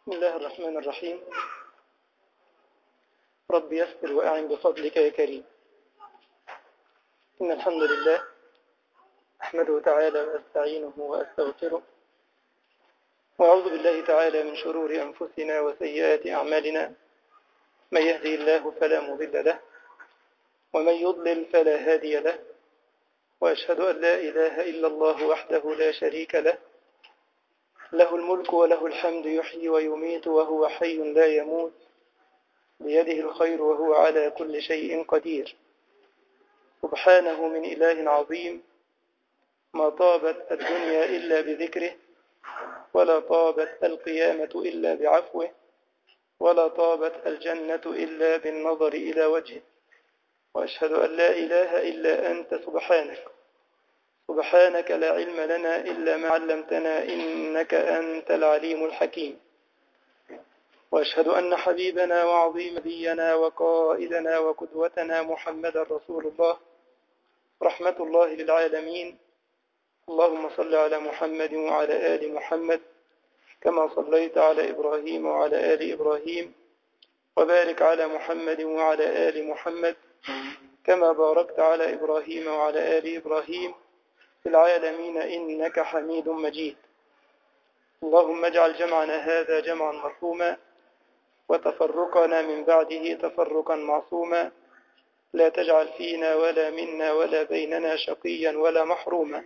بسم الله الرحمن الرحيم. رب يسر وأعن بفضلك يا كريم. إن الحمد لله أحمده تعالى وأستعينه وأستغفره، وأعوذ بالله تعالى من شرور أنفسنا وسيئات أعمالنا. من يهدي الله فلا مضل له، ومن يضلل فلا هادي له، وأشهد أن لا إله إلا الله وحده لا شريك له، له الملك وله الحمد يحيي ويميت وهو حي لا يموت، بيده الخير وهو على كل شيء قدير. سبحانه من إله عظيم، ما طابت الدنيا إلا بذكره، ولا طابت القيامة إلا بعفوه، ولا طابت الجنة إلا بالنظر إلى وجهه. وأشهد أن لا إله إلا أنت سبحانك لا علم لنا إلا ما علمتنا إنك أنت العليم الحكيم. وأشهد أن حبيبنا وعظيم نبينا وقائدنا وقدوتنا محمدا رسول الله، رحمة الله للعالمين. اللهم صل على محمد وعلى آل محمد كما صليت على إبراهيم وعلى آل إبراهيم، وبارك على محمد وعلى آل محمد كما باركت على إبراهيم وعلى آل إبراهيم في العالمين إنك حميد مجيد. اللهم اجعل جمعنا هذا جمعا مرحوما، وتفرقنا من بعده تفرقا معصوما، لا تجعل فينا ولا منا ولا بيننا شقيا ولا محروما.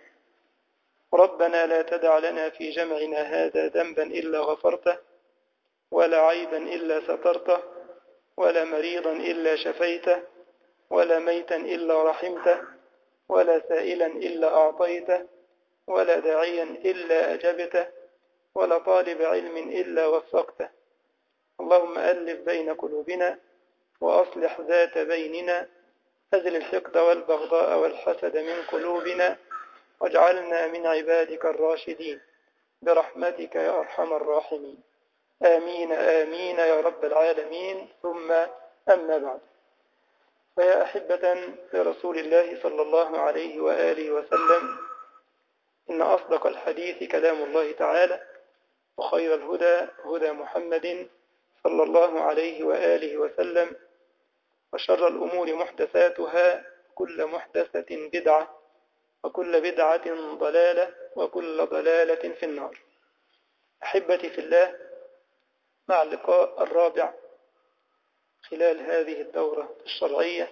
ربنا لا تدع لنا في جمعنا هذا ذنبا إلا غفرته، ولا عيبا إلا سترته، ولا مريضا إلا شفيته، ولا ميتا إلا رحمته، ولا سائلا إلا أعطيته، ولا داعيا إلا أجبته، ولا طالب علم إلا وفقته. اللهم ألف بين قلوبنا وأصلح ذات بيننا، أزل الحقد والبغضاء والحسد من قلوبنا، واجعلنا من عبادك الراشدين برحمتك يا أرحم الراحمين. آمين آمين يا رب العالمين. ثم أما بعد، فيا أحبة لرسول الله صلى الله عليه وآله وسلم، إن أصدق الحديث كلام الله تعالى، وخير الهدى هدى محمد صلى الله عليه وآله وسلم، وشر الأمور محدثاتها، كل محدثة بدعة، وكل بدعة ضلالة، وكل ضلالة في النار. أحبتي في الله، مع اللقاء الرابع خلال هذه الدورة الشرعية،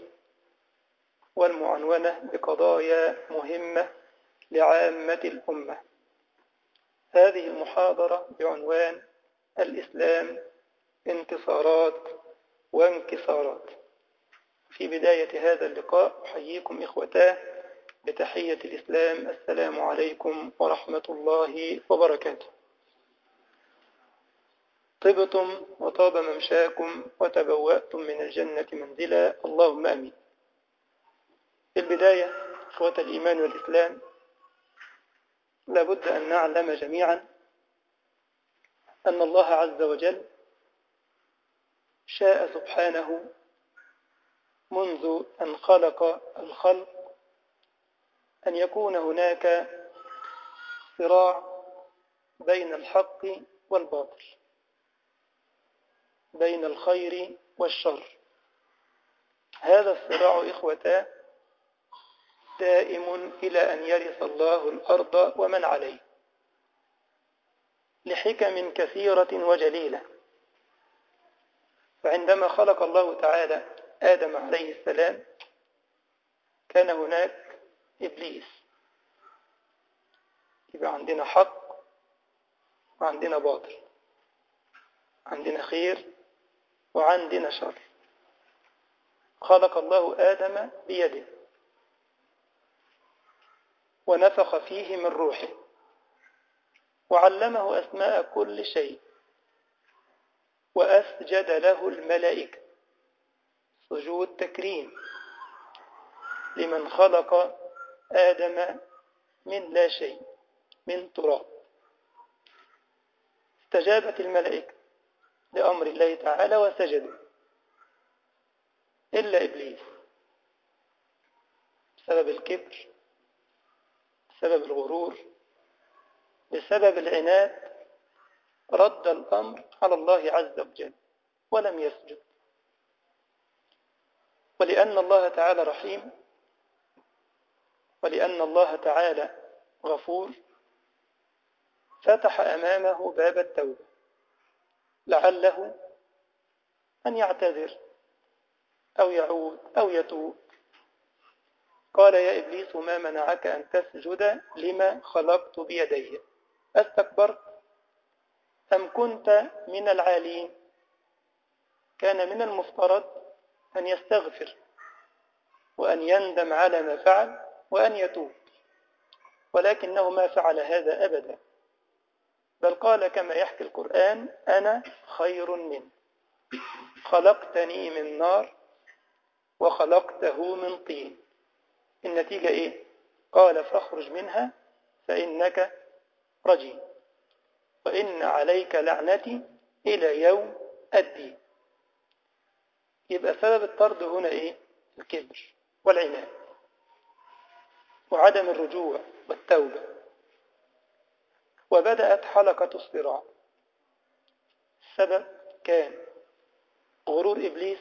والمعنونة بقضايا مهمة لعامة الأمة. هذه المحاضرة بعنوان الإسلام انتصارات وانكسارات. في بداية هذا اللقاء أحييكم إخوتاه بتحية الإسلام: السلام عليكم ورحمة الله وبركاته. طبتم وطاب ممشاكم وتبوأتم من الجنة منزلا، اللهم آمين. في البداية إخوة الإيمان والإسلام، لابد أن نعلم جميعا أن الله عز وجل شاء سبحانه منذ أن خلق الخلق أن يكون هناك صراع بين الحق والباطل، بين الخير والشر. هذا الصراع إخوتاه دائم إلى أن يرث الله الأرض ومن عليه، لحكم كثيرة وجليلة. فعندما خلق الله تعالى آدم عليه السلام، كان هناك إبليس. يبقى عندنا حق وعندنا باطل، عندنا خير وعندنا شر. خلق الله آدم بيده، ونفخ فيه من روحه، وعلمه أسماء كل شيء، وأسجد له الملائكة سجود تكريم لمن خلق آدم من لا شيء، من تراب. استجابت الملائكة لأمر الله تعالى وسجدوا، إلا إبليس بسبب الكبر، بسبب الغرور، بسبب العناد، رد الأمر على الله عز وجل ولم يسجد. ولأن الله تعالى رحيم، ولأن الله تعالى غفور، فتح أمامه باب التوبة لعله أن يعتذر أو يعود أو يتوب. قال يا إبليس ما منعك أن تسجد لما خلقت بيدي؟ أستكبرت أم كنت من العالين؟ كان من المفترض أن يستغفر وأن يندم على ما فعل وأن يتوب، ولكنه ما فعل هذا أبدا، بل قال كما يحكي القرآن أنا خير منه خلقتني من نار وخلقته من طين. النتيجة إيه؟ قال فاخرج منها فإنك رجيم وإن عليك لعنتي إلى يوم الدين. يبقى سبب الطرد هنا إيه؟ الكبر والعناد وعدم الرجوع والتوبة. وبدأت حلقة الصراع. السبب كان غرور إبليس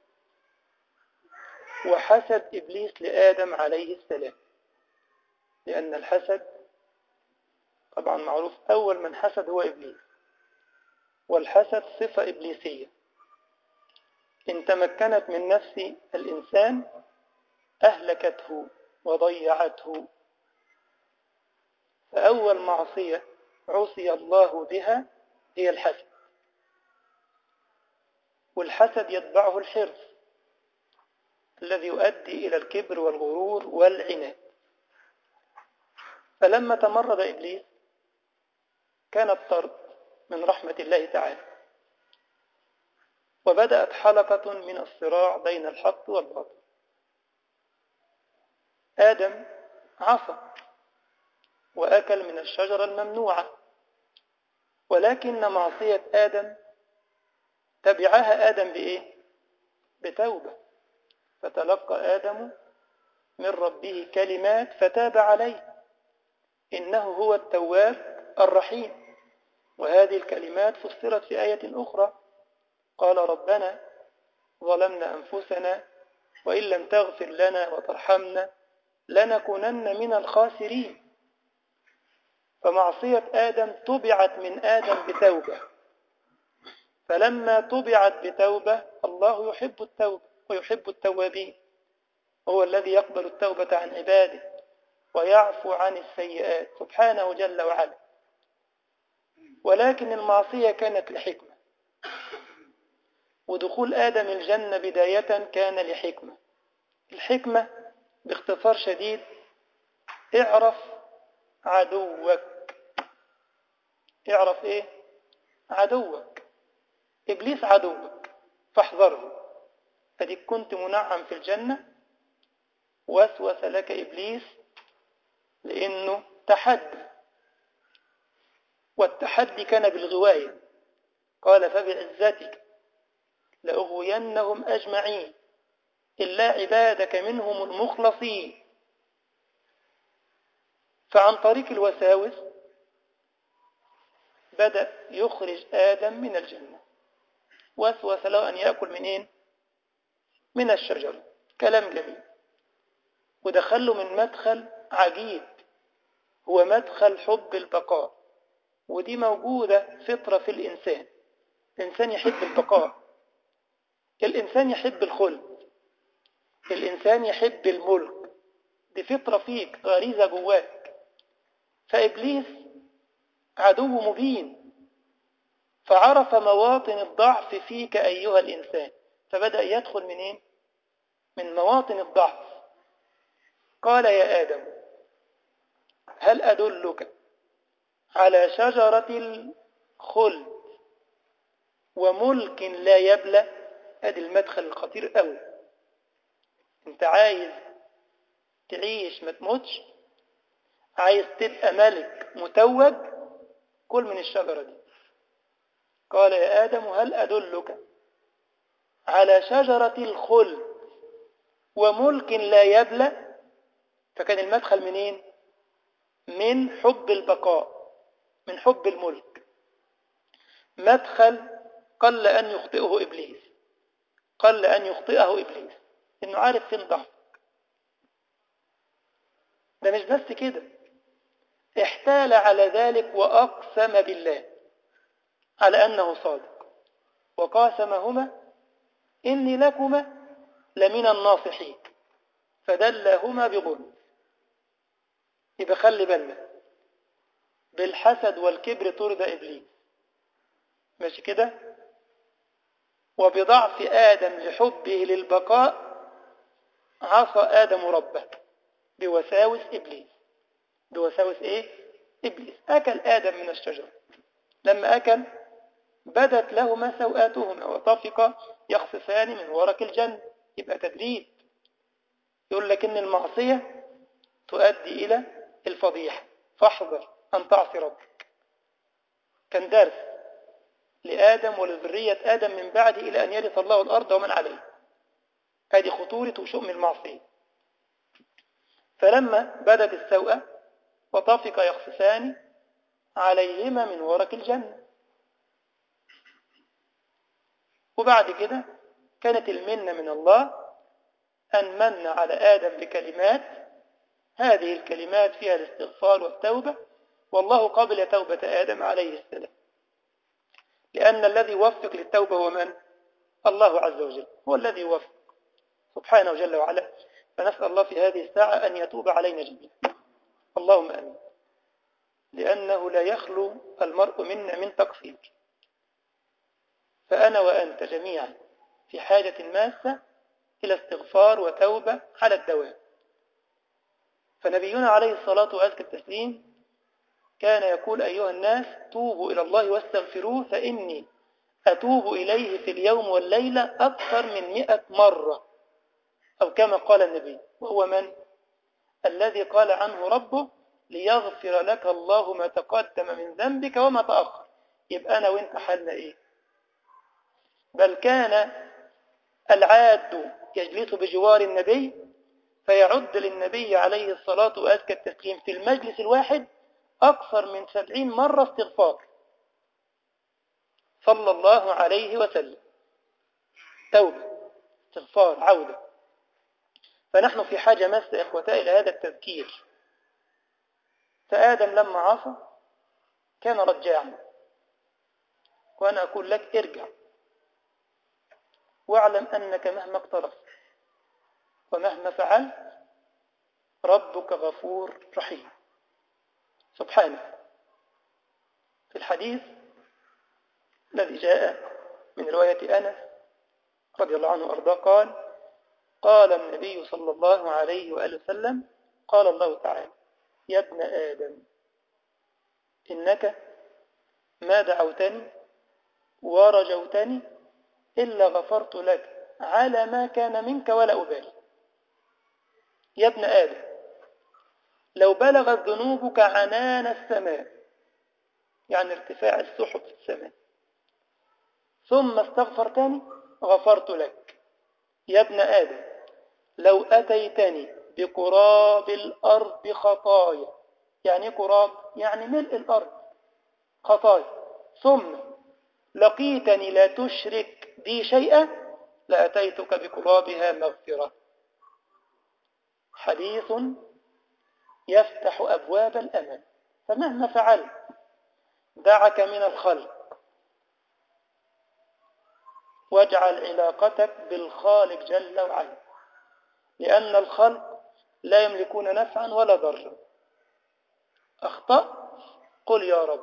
وحسد إبليس لآدم عليه السلام، لأن الحسد طبعا معروف أول من حسد هو إبليس، والحسد صفة إبليسية إن تمكنت من نفس الإنسان أهلكته وضيعته. فأول معصية عصي الله بها هي الحسد، والحسد يتبعه الحرص الذي يؤدي إلى الكبر والغرور والعناد. فلما تمرد إبليس كان الطرد من رحمة الله تعالى، وبدأت حلقة من الصراع بين الحق والباطل. آدم عصى وأكل من الشجرة الممنوعة، ولكن معصية آدم تبعها آدم بإيه؟ بتوبة. فتلقى آدم من ربه كلمات فتاب عليه إنه هو التواب الرحيم. وهذه الكلمات فسرت في آية أخرى قال ربنا ظلمنا أنفسنا وإن لم تغفر لنا وترحمنا لنكونن من الخاسرين. فمعصية آدم طبعت من آدم بتوبة، فلما طبعت بتوبة الله يحب التوبة ويحب التوابين، هو الذي يقبل التوبة عن عباده ويعفو عن السيئات سبحانه جل وعلا. ولكن المعصية كانت لحكمة، ودخول آدم الجنة بداية كان لحكمة. الحكمة باختصار شديد اعرف عدوك. اعرف ايه؟ عدوك. إبليس عدوك فاحذره. فديك كنت منعم في الجنة، وسوس لك إبليس لأنه تحدي، والتحدي كان بالغواية. قال فبعزتك لأغوينهم أجمعين إلا عبادك منهم المخلصين. فعن طريق الوساوس بدأ يخرج آدم من الجنة، وسوس له أن يأكل منين؟ من الشجرة. كلام جميل. ودخله من مدخل عجيب، هو مدخل حب البقاء، ودي موجودة فطرة في الإنسان. الإنسان يحب البقاء، الإنسان يحب الخلد، الإنسان يحب الملك، دي فطرة فيك، غريزة جواك. فإبليس عدو مبين، فعرف مواطن الضعف فيك أيها الإنسان، فبدأ يدخل منين؟ من مواطن الضعف. قال يا آدم هل أدلك على شجرة الخلد وملك لا يبلى؟ هذا المدخل الخطير قوي. انت عايز تعيش ما تموتش، عايز تبقى ملك متوج، كل من الشجرة دي. قال يا آدم هل أدلك على شجرة الخلد وملك لا يبلى؟ فكان المدخل منين؟ من حب البقاء، من حب الملك. مدخل قل أن يخطئه إبليس، قل أن يخطئه إبليس، إنه عارف فين ضعف. ده مش بس كده، احتال على ذلك وأقسم بالله على أنه صادق، وقاسمهما إني لكما لمن الناصحين فدلاهما بغرور. يبقى خلي بالنا، بالحسد والكبر طرد إبليس، ماشي كده؟ وبضعف آدم لحبه للبقاء عصى آدم ربه بوساوس إبليس. بوساوس إيه؟ إبليس. أكل آدم من الشجرة، لما أكل بدت لهما سوآتهما وطفقا يخصفان من ورق الجنة. يبقى تدريب. يقول لك إن المعصية تؤدي إلى الفضيحة، فاحذر أن تعصي ربك. كان درس لآدم ولذرية آدم من بعده إلى أن يرث الله الأرض ومن عليه. هذه خطورة وشؤم المعصية. فلما بدت السوءة وطفق يخصفان عليهما من ورق الجنة، وبعد كده كانت المنة من الله أن من على آدم بكلمات، هذه الكلمات فيها الاستغفار والتوبة، والله قبل توبة آدم عليه السلام، لأن الذي يوفق للتوبة هو من؟ الله عز وجل، هو الذي يوفق سبحانه جل وعلا. فنسأل الله في هذه الساعة أن يتوب علينا جميعا، اللهم آمين، لأنه لا يخلو المرء منا من تقصير. فأنا وأنت جميعا في حاجة ماسة إلى استغفار وتوبة على الدوام. فنبينا عليه الصلاة وأزكى التسليم كان يقول: أيها الناس توبوا إلى الله واستغفروه فإني أتوب إليه في اليوم والليلة أكثر من 100 مرة، أو كما قال النبي. وهو من؟ الذي قال عنه ربه: ليغفر لك الله ما تقدم من ذنبك وما تأخر. يبقى أنا وإنت حالنا إيه؟ بل كان العاد يجلس بجوار النبي فيعد للنبي عليه الصلاة وأزكى التسليم في المجلس الواحد أكثر من 70 مرة استغفار صلى الله عليه وسلم. توبة، استغفار، عودة. فنحن في حاجة ماسة إخوتاء إلى هذا التذكير. فآدم لما عصى كان رجاعا، وأنا أقول لك ارجع، واعلم أنك مهما اقترفت ومهما فعلت ربك غفور رحيم سبحانه. في الحديث الذي جاء من رواية أنس رضي الله عنه وأرضاه قال النبي صلى الله عليه وآله وسلم: قال الله تعالى: يا ابن آدم إنك ما دعوتني ورجوتني إلا غفرت لك على ما كان منك ولا أبالي. يا ابن آدم، لو بلغت ذنوبك عنان السماء، يعني ارتفاع السحب في السماء، ثم استغفرتني غفرت لك. يا ابن آدم، لو أتيتني بقراب الأرض خطايا، يعني قراب يعني ملء الأرض خطايا، ثم لقيتني لا تشرك بي شيئا لأتيتك بقرابها مغفرة. حديث يفتح أبواب الأمل. فمهما فعلت دعك من الخلق، واجعل علاقتك بالخالق جل وعلا، لأن الخلق لا يملكون نفعا ولا ضرا. أخطأت قل يا رب.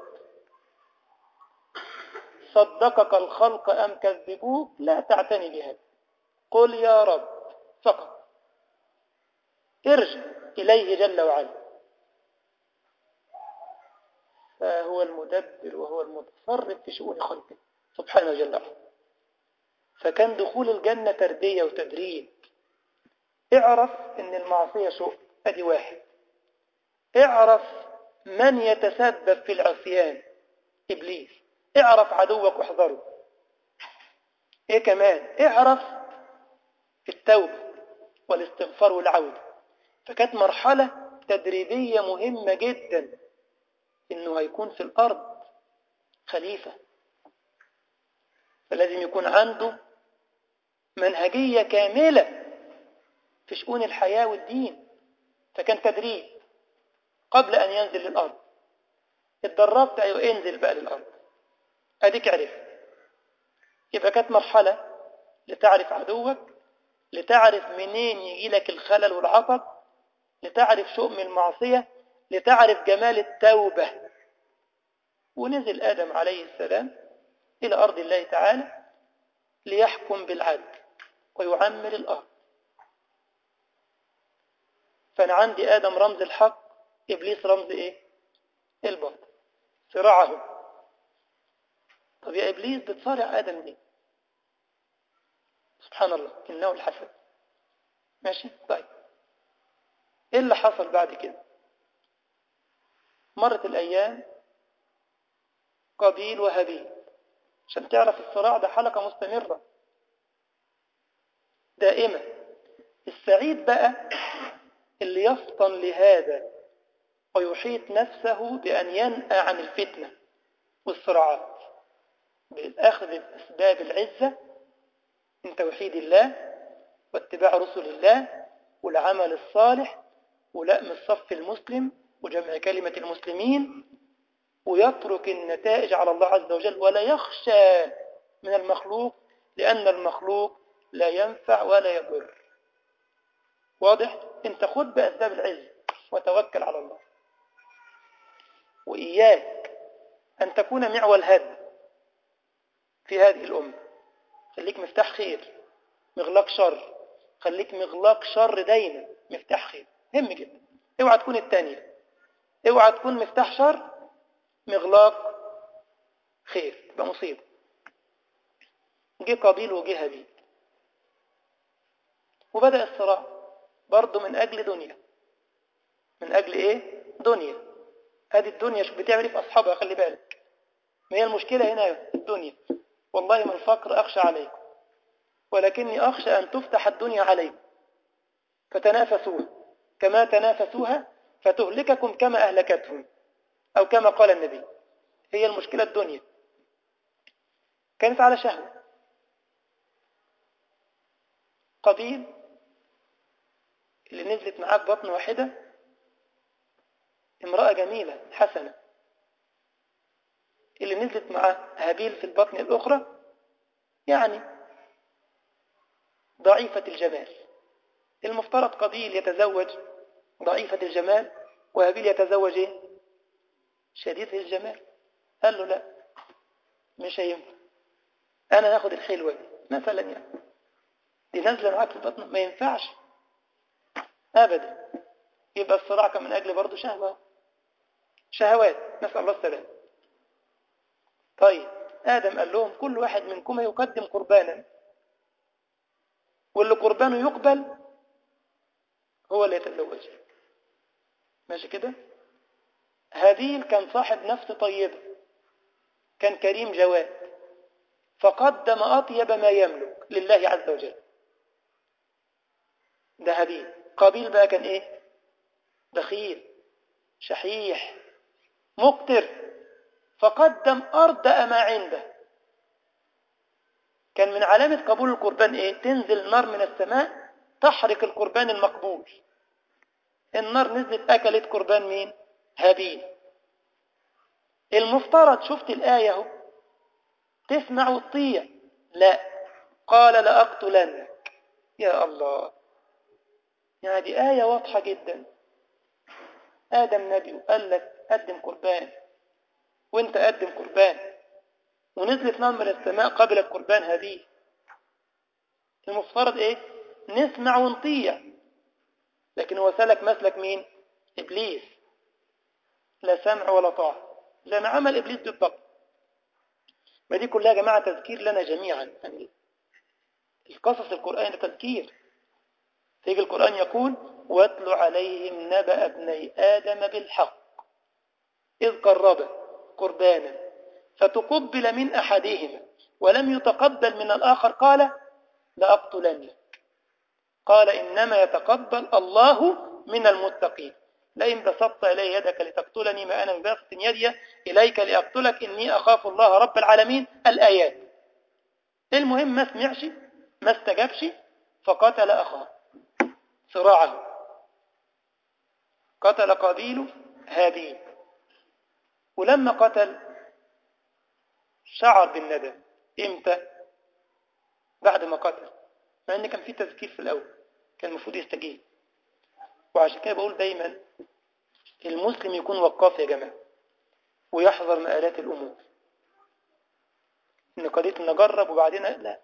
صدقك الخلق أم كذبوك لا تعتني بهذا، قل يا رب فقط. ارجع إليه جل وعلا، فهو المدبر وهو المتصرف في شؤون خلقه سبحانه جل وعلا. فكان دخول الجنة تردية وتدريب. اعرف ان المعصية شؤم، ادي واحد. اعرف من يتسبب في العصيان، إبليس. اعرف عدوك واحذره. ايه كمان؟ اعرف التوبة والاستغفار والعودة. فكانت مرحلة تدريبية مهمة جدا، انه هيكون في الارض خليفة، فلازم يكون عنده منهجية كاملة في شؤون الحياة والدين. فكان تدريب قبل أن ينزل للأرض. اتدربت، أيوة انزل بقى للأرض، أديك عرف. يبقى كانت مرحلة لتعرف عدوك، لتعرف منين يجي لك الخلل والعطب، لتعرف شؤم المعصية، لتعرف جمال التوبة. ونزل آدم عليه السلام إلى أرض الله تعالى ليحكم بالعدل ويعمر الأرض. فأنا عندي آدم رمز الحق، إبليس رمز إيه؟ الباطل، صراعهم. طب يا إبليس بتصارع آدم ليه؟ سبحان الله، إنه الحسد. ماشي؟ طيب إيه اللي حصل بعد كده؟ مرت الأيام، قابيل وهابيل. عشان تعرف الصراع ده حلقة مستمرة دائمة. السعيد بقى اللي يفطن لهذا ويحيط نفسه بأن ينأى عن الفتنة والصراعات بالأخذ بأسباب العزة من توحيد الله واتباع رسل الله والعمل الصالح ولأم الصف المسلم وجمع كلمة المسلمين، ويترك النتائج على الله عز وجل ولا يخشى من المخلوق، لأن المخلوق لا ينفع ولا يضر. واضح؟ انت خد بأسباب العز وتوكل على الله. وإياك أن تكون معول هد في هذه الأمة. خليك مفتاح خير، مغلاق شر. خليك مغلاق شر دايما، مفتاح خير. مهم جدا. اوعى تكون الثانية، اوعى تكون مفتاح شر مغلاق خير، تبقى مصيبة. جه قابيل وجه هابيل، وبدأ الصراع برضه من أجل دنيا. من أجل إيه؟ دنيا. هذه الدنيا شوف بتعمل إيه في أصحابها، خلي بالك. ما هي المشكلة هنا الدنيا. والله ما الفقر أخشى عليكم، ولكني أخشى أن تفتح الدنيا عليكم فتنافسوها كما تنافسوها فتهلككم كما أهلكتهم، أو كما قال النبي. هي المشكلة الدنيا. كانت على شهوة. قابيل اللي نزلت معاه ببطن واحدة امرأة جميلة حسنة، اللي نزلت معاه هابيل في البطن الأخرى يعني ضعيفة الجمال. المفترض قابيل يتزوج ضعيفة الجمال وهابيل يتزوج ايه؟ شديد الجمال. قال له لا، مش هينفع، انا هاخد الحلوة دي مثلا، يعني دي نازلة معاك في البطن، ما ينفعش ابدا. يبقى الصراع كان من اجل برضه شهوات، نسأل الله السلام. طيب آدم قال لهم كل واحد منكم يقدم قربانا، واللي قربانه يقبل هو اللي يتزوج. ماشي كده؟ هابيل كان صاحب نفس طيبة، كان كريم جواد، فقدم أطيب ما يملك لله عز وجل. ده هابيل. قابيل بقى كان إيه؟ بخيل شحيح مقتر، فقدم أردأ ما عنده. كان من علامة قبول القربان إيه؟ تنزل نار من السماء تحرق القربان المقبول. النار نزلت أكلت قربان مين؟ هابيل. المفترض شفت الآية اهو تسمع وتطيع، لا، قال لأقتلنك. يا الله، يعني دي آية واضحة جدا. آدم نبي وقال لك قدم قربان، وانت قدم قربان، ونزلت نار من السماء قبلت قربان هابيل. المفترض ايه؟ نسمع ونطيع، لكن هو سلك مسلك مين؟ إبليس. لا سمع ولا طاعة، زي ما عمل إبليس بالضبط. ما دي كلها يا جماعة تذكير لنا جميعا. يعني القصص القرآن تذكير. تيجي القرآن يقول واتل عليهم نبأ ابني آدم بالحق إذ قربا قربانا فتقبل من أحدهما ولم يتقبل من الآخر قال لأقتلنك. قال إنما يتقبل الله من المتقين. لئن بسطت إلي يدك لتقتلني ما أنا بباسط يدي إليك لأقتلك إني أخاف الله رب العالمين. الآيات. المهم ما سمعش، ما استجابش، فقتل أخاه، صراعه، قتل قابيل هابيل. ولما قتل شعر بالندم. امتى؟ بعد ما قتل، مع ان كان في تذكير في الاول، كان المفروض يستجيب. وعشان كده بقول دايما المسلم يكون وقاف يا جماعه، ويحذر مآلات الامور. ان قضيه نجرب وبعدين لا،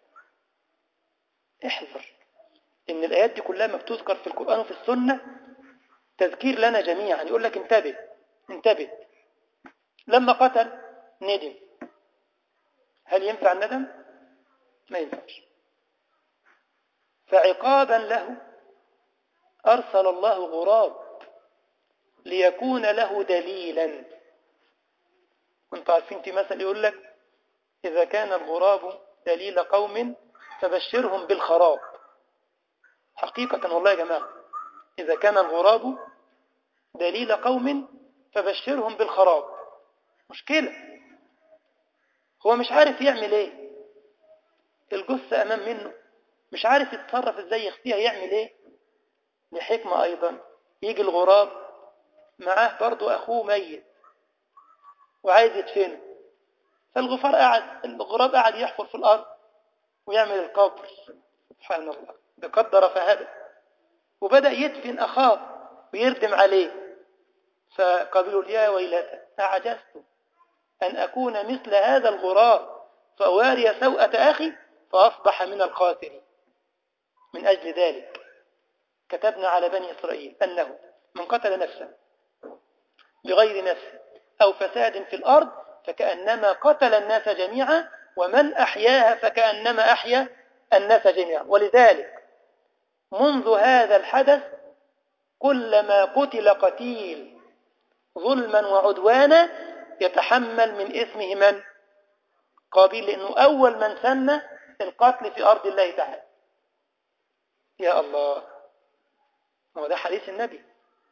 احذر. ان الايات دي كلها ما بتذكر في القران وفي السنه تذكير لنا جميعا، يقول لك انتبه انتبه. لما قتل ندم، هل ينفع الندم؟ ما ينفعش. فعقابا له أرسل الله غراب ليكون له دليلا. كنت عارفين في مثل يقول لك إذا كان الغراب دليل قوم فبشرهم بالخراب. حقيقة والله يا جماعة، إذا كان الغراب دليل قوم فبشرهم بالخراب. مشكلة، هو مش عارف يعمل ايه، الجثة أمام منه مش عارف يتصرف ازاي، يخفيها يعمل ايه. لحكمة أيضا، يجي الغراب معاه برضو أخوه ميت وعايز يدفنه، الغراب قاعد يحفر في الأرض ويعمل القبر. سبحان الله، بقدر فهدى، وبدأ يدفن أخاه ويردم عليه. فقالوا يا ويلتى أعجزت أن أكون مثل هذا الغراب فأواري سوءة أخي فأصبح من الخاسرين. من أجل ذلك كتبنا على بني إسرائيل أنه من قتل نفسا بغير نفس أو فساد في الأرض فكأنما قتل الناس جميعا، ومن أحياها فكأنما أحيا الناس جميعا. ولذلك منذ هذا الحدث كلما قتل قتيل ظلما وعدوانا يتحمل من إثمه من؟ قابيل، لأنه أول من سن القتل في أرض الله تعالى. يا الله، هو ده حديث النبي،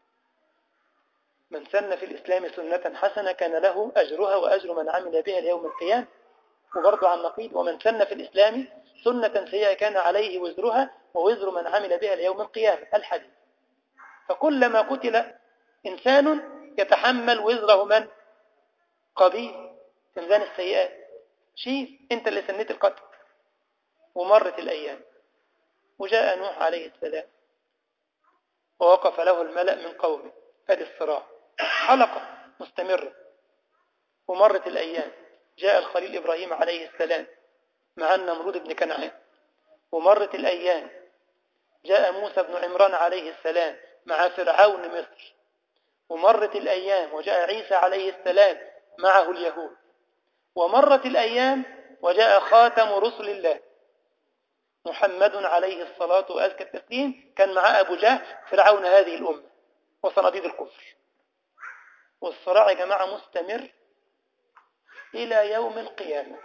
من سن في الإسلام سنة حسنة كان له أجرها وأجر من عمل بها ليوم القيامة. وبرضه عن نقيض، ومن سن في الإسلام سنة سيئة كان عليه وزرها ووزر من عمل بها ليوم القيامة، الحديث. فكلما قتل إنسان يتحمل وزره من؟ قابيل في ميزان السيئات. شيل أنت اللي سنيت القتل. ومرت الأيام وجاء نوح عليه السلام ووقف له الملأ من قومه، هذه الصراع حلقة مستمرة. ومرت الأيام جاء الخليل إبراهيم عليه السلام مع النمرود بن كنعان. ومرت الأيام جاء موسى بن عمران عليه السلام مع فرعون مصر. ومرت الأيام وجاء عيسى عليه السلام معه اليهود. ومرت الأيام وجاء خاتم رسل الله محمد عليه الصلاة وأزكى التسليم، كان مع أبو جهل فرعون هذه الأمة وصناديد الكفر. والصراع يا جماعة مستمر إلى يوم القيامة.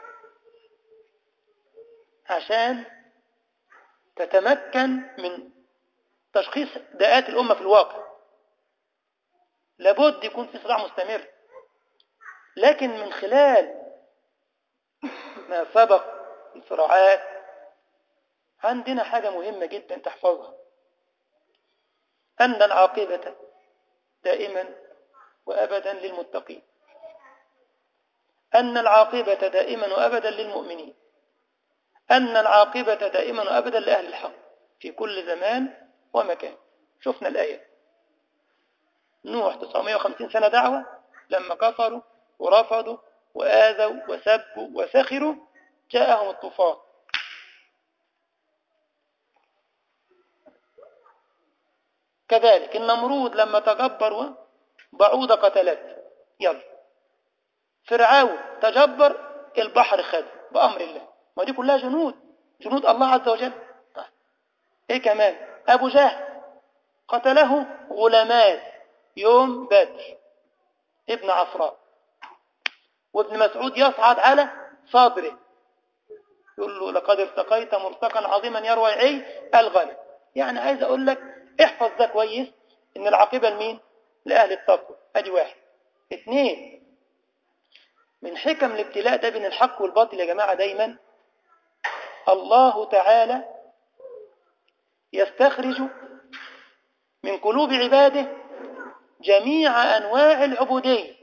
عشان تتمكن من تشخيص داءات الأمة في الواقع لابد يكون في صراع مستمر. لكن من خلال ما سبق الصراعات عندنا حاجة مهمة جدا تحفظها، أن العاقبة دائما وأبدا للمتقين، أن العاقبة دائما وأبدا للمؤمنين، أن العاقبة دائما وأبدا لأهل الحق في كل زمان ومكان. شفنا الآية، نوح 950 سنة دعوة، لما كفروا ورفضوا وآذوا وسبوا وسخروا جاءهم الطوفان. كذلك النمرود لما تجبر بعوضة قتلت. يلا فرعون تجبر، البحر خد بأمر الله، ما دي كلها جنود الله عز وجل. طيب ايه كمان؟ أبو جهل قتله غلمان يوم بدر ابن عفراء، وابن مسعود يصعد على صدره يقول له لقد ارتقيت مرتقا عظيما يروي عي الغنم. يعني عايز اقول لك احفظ ده كويس، ان العاقبة لمين؟ لأهل التقوى. ادي واحد. اثنين، من حكم الابتلاء ده بين الحق والباطل يا جماعة دايما الله تعالى يستخرج من قلوب عباده جميع أنواع العبودية،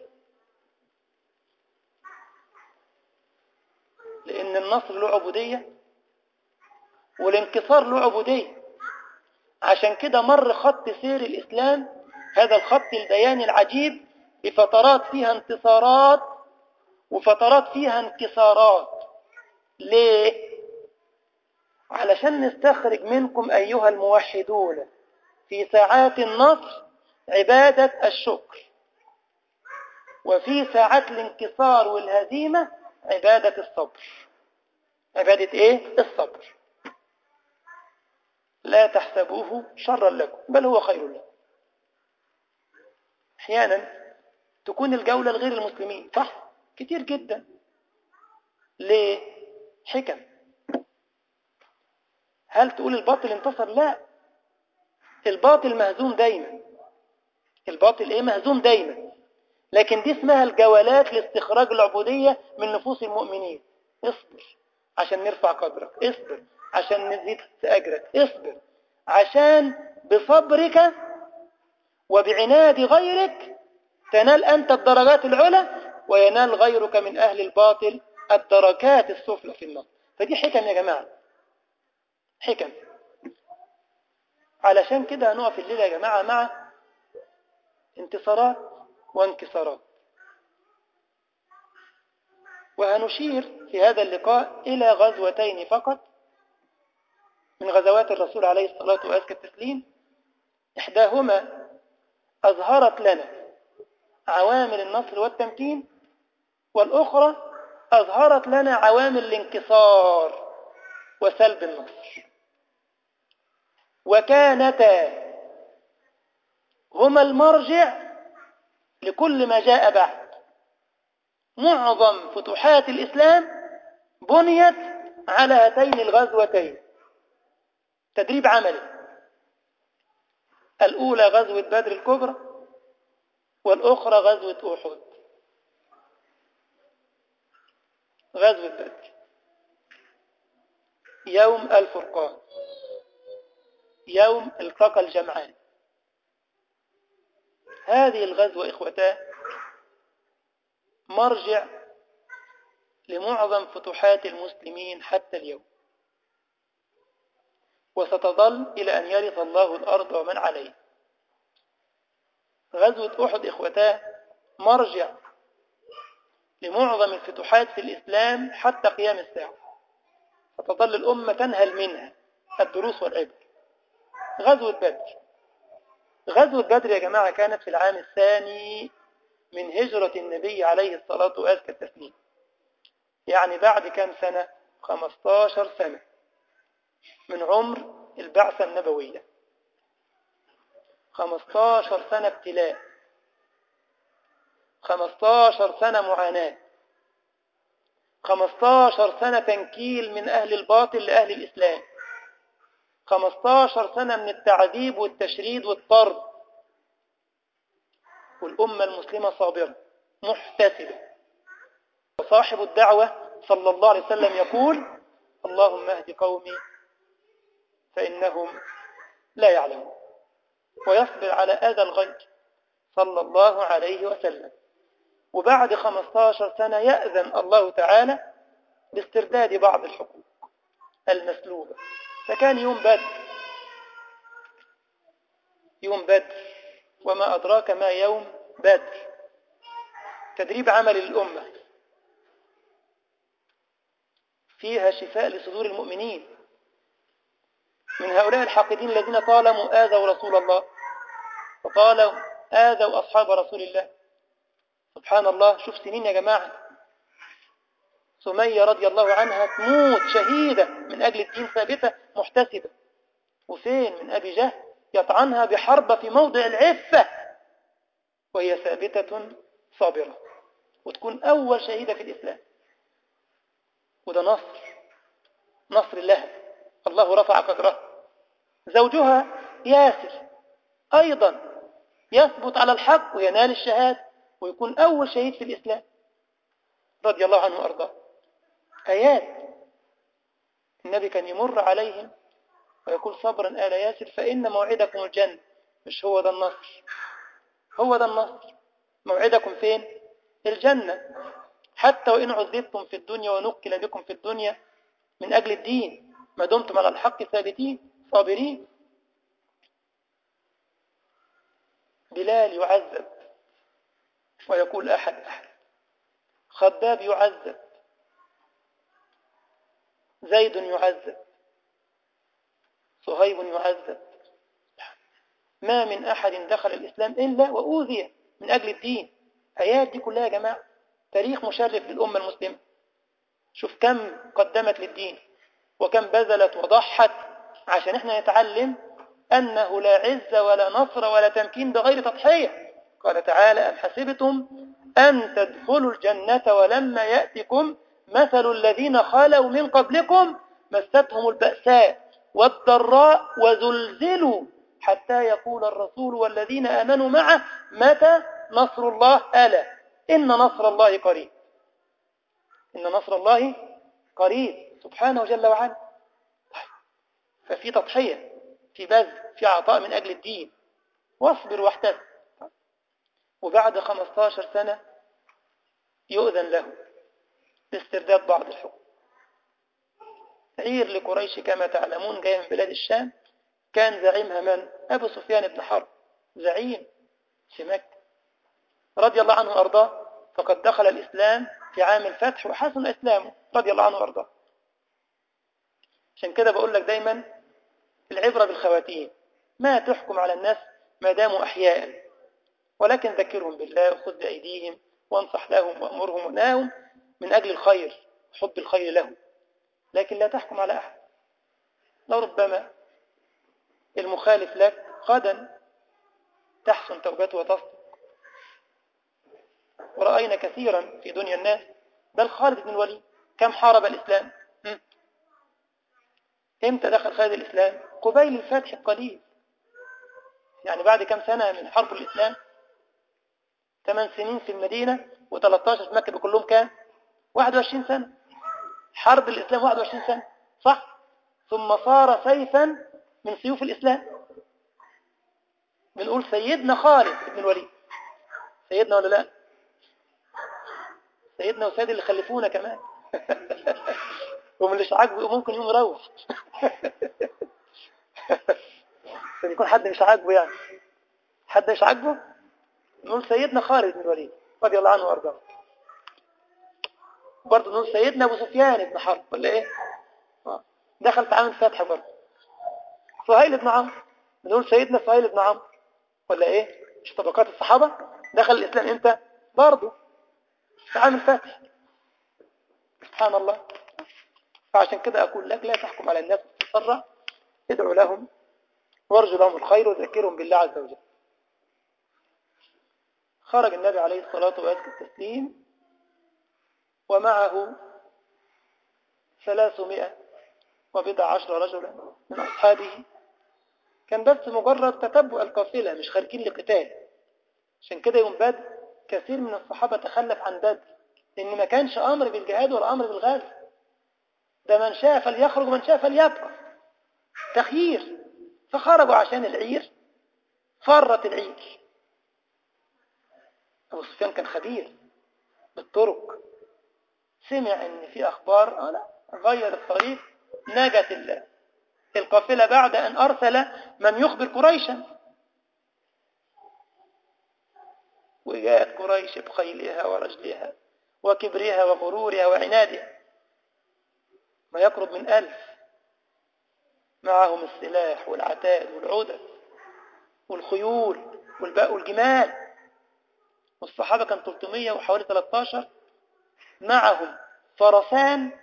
لأن النصر له عبودية والانكسار له عبودية. عشان كده مر خط سير الإسلام، هذا الخط البياني العجيب، بفترات فيها انتصارات وفترات فيها انكسارات. ليه؟ علشان نستخرج منكم أيها الموحدون في ساعات النصر عبادة الشكر، وفي ساعات الانكسار والهزيمة عبادة الصبر. عبادة ايه؟ الصبر. لا تحسبوه شرا لكم بل هو خير لكم. احيانا تكون الجولة لغير المسلمين، صح؟ كتير جدا. ليه؟ حكم. هل تقول الباطل انتصر؟ لا، الباطل مهزوم دايما. الباطل ايه؟ مهزوم دايما. لكن دي اسمها الجولات لاستخراج العبودية من نفوس المؤمنين. اصبر عشان نرفع قدرك، اصبر عشان نزيد أجرك، اصبر عشان بصبرك وبعناد غيرك تنال أنت الدرجات العلى، وينال غيرك من أهل الباطل الدركات السفلى في النصر. فدي حكم يا جماعة، حكم. علشان كده هنقف الليلة يا جماعة مع انتصارات وانكسارات، وهنشير في هذا اللقاء إلى غزوتين فقط من غزوات الرسول عليه الصلاة وأزكى التسليم. إحداهما أظهرت لنا عوامل النصر والتمكين، والأخرى أظهرت لنا عوامل الانكسار وسلب النصر، وكانتا هما المرجع لكل ما جاء بعد. معظم فتوحات الإسلام بنيت على هاتين الغزوتين تدريب عملي. الأولى غزوة بدر الكبرى، والأخرى غزوة أحد. غزوة بدر يوم الفرقان، يوم التقى الجمعان. هذه الغزوة إخوتاه مرجع لمعظم فتوحات المسلمين حتى اليوم، وستظل إلى أن يرث الله الأرض ومن عليها. غزوة أحد إخوتاه مرجع لمعظم الفتوحات في الإسلام حتى قيام الساعة، فتظل الأمة تنهل منها الدروس والعبر. غزوة بدر، غزوة بدر يا جماعة كانت في العام الثاني من هجرة النبي عليه الصلاة وأزكى التسليم، يعني بعد كام سنة؟ 15 سنة من عمر البعثة النبوية. 15 سنة ابتلاء، 15 سنة معاناة، 15 سنة تنكيل من أهل الباطل لأهل الإسلام، 15 سنة من التعذيب والتشريد والطرد، والأمة المسلمة صابرة محتسبة. وصاحب الدعوة صلى الله عليه وسلم يقول: اللهم اهد قومي فإنهم لا يعلمون، ويصبر على أذى الغير صلى الله عليه وسلم. وبعد 15 سنة يأذن الله تعالى باسترداد بعض الحقوق المسلوبة. فكان يوم بدر، يوم بدر وما أدراك ما يوم بدر، تدريب عمل للأمة فيها شفاء لصدور المؤمنين من هؤلاء الحاقدين الذين طالما آذوا رسول الله وطالوا آذوا أصحاب رسول الله. سبحان الله، شوف سنين يا جماعة، سمية رضي الله عنها تموت شهيدة من أجل الدين ثابتة محتسبة، وفين من أبي جهل يطعنها بحربة في موضع العفة وهي ثابتة صابرة، وتكون أول شهيدة في الإسلام. وده نصر الله، الله رفع قدره. زوجها ياسر أيضا يثبت على الحق وينال الشهادة ويكون أول شهيد في الإسلام رضي الله عنه وأرضاه. آيات النبي كان يمر عليهم ويقول صبرا آل ياسر فإن موعدكم الجنة. مش هو ده النصر؟ هو ده النصر. موعدكم فين؟ الجنة. حتى وإن عذبتم في الدنيا ونكل بكم في الدنيا من أجل الدين ما دمتم على الحق ثابتين صابرين. بلال يعذب ويقول أحد أحد. خباب يعذب، زيد يعذب، صهيب يعذب. ما من أحد دخل الإسلام إلا وأوذي من أجل الدين. آيات دي كلها يا جماعة تاريخ مشرف للأمة المسلمة. شوف كم قدمت للدين وكم بذلت وضحت عشان احنا نتعلم أنه لا عز ولا نصر ولا تمكين بغير تضحية. قال تعالى أم حسبتم أن تدخلوا الجنة ولما يأتكم مثل الذين خلوا من قبلكم مستهم البأساء والضراء وزلزلوا حتى يقول الرسول والذين آمنوا معه متى نصر الله ألا إن نصر الله قريب. إن نصر الله قريب سبحانه جل وعلا. ففي تضحية، في بذل، في عطاء من أجل الدين. واصبر واحتسب. وبعد 15 سنة يؤذن له لاسترداد بعض الحكم. عير لقريش كما تعلمون جاي من بلاد الشام، كان زعيمها من؟ أبو سفيان بن حرب، زعيم في مكة رضي الله عنه وأرضاه. فقد دخل الإسلام في عام الفتح وحسن إسلامه رضي الله عنه وأرضاه. عشان كده بقول لك دايما العبرة بالخواتيم. ما تحكم على الناس ما داموا أحياء، ولكن ذكرهم بالله وخذ بأيديهم وانصح لهم وأمرهم ونهاهم من أجل الخير، حب الخير لهم. لكن لا تحكم على أحد. لربما المخالف لك غدا تحسن توبته وتصدق. ورأينا كثيرا في دنيا الناس، بل خالد بن الوليد كم حارب الإسلام. امتى دخل خالد الإسلام؟ قبيل الفتح القليل، يعني بعد كم سنة من حرب الإسلام. 8 سنين في المدينة و13 في مكة، بكلهم كام؟ 21 سنة. حرب الإسلام 21 سنة، صح؟ ثم صار سيفا من سيوف الإسلام. بنقول سيدنا خالد بن الوليد، سيدنا ولا لا؟ سيدنا وسيد اللي خلفونا كمان. ومن اللي مش عاجبه ممكن يوم يروح. يكون حد مش عاجبه، يعني حد مش عاجبه نقول سيدنا خالد بن الوليد رضي الله عنه وارضاه. برضه نقول سيدنا ابو سفيان بن حرب ولا ايه؟ دخل في عام الفتح. برضه سهيل بن عمرو، نقول سيدنا سهيل بن عمرو ولا ايه؟ مش طبقات الصحابه؟ دخل الاسلام امتى؟ برضه في عام الفتح. سبحان الله. فعشان كده اقول لك لا تحكم على الناس بالتسرع، ادعو لهم وارجو لهم الخير وذكرهم بالله عز وجل. خرج النبي عليه الصلاة والتسليم ومعه 310 رجلا من أصحابه. كان بس مجرد تتبع القافلة، مش خارجين لقتال. عشان كده يوم بدر كثير من الصحابة تخلف عن بدر، لأن ما كانش أمر بالجهاد ولا أمر بالغزو. ده من شاء فليخرج ومن شاء فليبقى، تخيير. فخرجوا عشان العير، فرت العير. أبو سفيان كان خبير بالطرق، سمع ان في اخبار لا غير الطريق، نجت القافلة بعد ان ارسل من يخبر قريشا. وجاءت قريش بخيلها ورجلها وكبرها وغرورها وعنادها، ما يقرب من 1000، معهم السلاح والعتاد والعدد والخيول والباء والجمال. والصحابة كان 300 وحوالي 13 معهم فرسان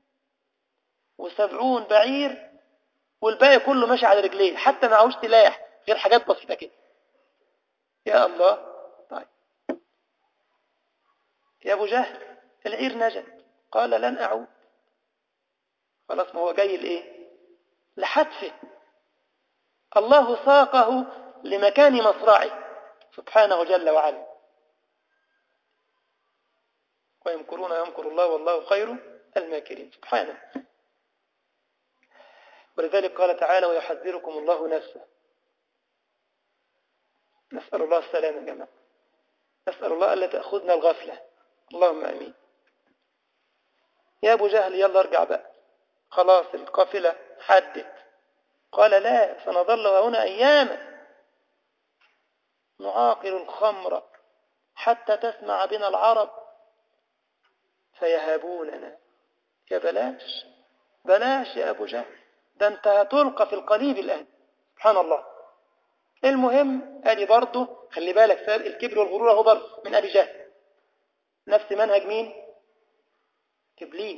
و70 بعير، والباقي كله ماشي على رجليه، حتى معهوش سلاح غير حاجات بسيطة كده. يا الله. طيب يا أبو جهل العير نجت، قال لن أعود. خلاص، ما هو جاي لإيه؟ لحتفه. الله ساقه لمكان مصرعه سبحانه جل وعلا. ويمكرون يمكر الله والله خير الماكرين. سبحانه. ولذلك قال تعالى ويحذركم الله نفسه. نسأل الله السلامة يا جماعة، نسأل الله ألا تأخذنا الغفلة، اللهم أمين. يا أبو جهل يلا ارجع بقى، خلاص القافلة حدت. قال لا، سنظل هنا أياما نعاقل الخمر حتى تسمع بنا العرب فيهابوننا. يا بلاش بلاش يا أبو جهل، ده أنت هتلقى في القليب الآن. سبحان الله. المهم أدي برضه خلي بالك، سبب الكبر والغرور هو برضه من أبي جهل، نفس منهج مين؟ إبليس.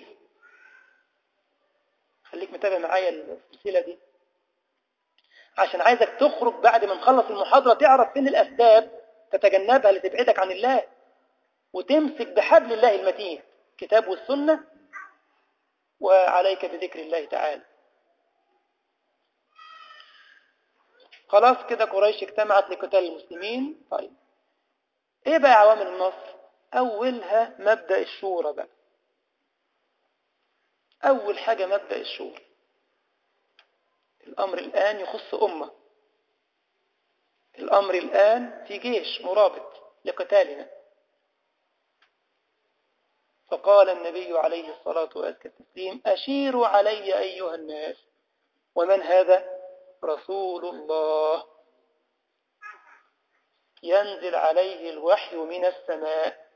خليك متابع معايا السلسلة دي عشان عايزك تخرج بعد ما نخلص المحاضرة تعرف فين الأسباب تتجنبها لتبعدك عن الله، وتمسك بحبل الله المتين كتاب والسنة، وعليك بذكر الله تعالى. خلاص كده قريش اجتمعت لقتال المسلمين. طيب ايه بقى عوامل النصر؟ اولها مبدأ الشورى بقى. اول حاجة مبدأ الشورى. الامر الان يخص امة، الامر الان في جيش مرابط لقتالنا. فقال النبي عليه الصلاة والسلام اشيروا علي ايها الناس. ومن هذا؟ رسول الله، ينزل عليه الوحي من السماء.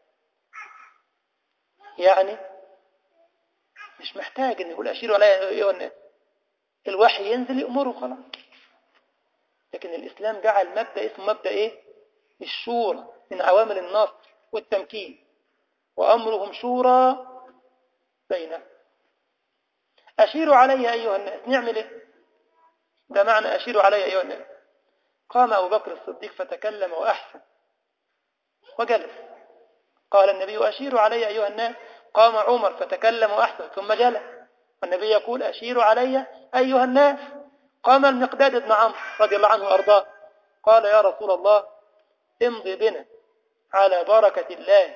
يعني مش محتاج ان يقول اشيروا علي ايها الناس، الوحي ينزل يأمره خلاص. لكن الإسلام جعل مبدأ اسمه مبدأ إيه؟ الشورى، من عوامل النصر والتمكين. وأمرهم شورى بينهم. أشيروا علي أيها الناس، نعمل إيه؟ ده معنى أشيروا علي أيها الناس. قام أبو بكر الصديق فتكلم وأحسن وجلس. قال النبي أشيروا علي أيها الناس. قام عمر فتكلم وأحسن ثم جلس. والنبي يقول أشيروا علي أيها الناس. قام المقداد بن عمرو رضي الله عنه وأرضاه قال يا رسول الله امضي بنا على بركة الله،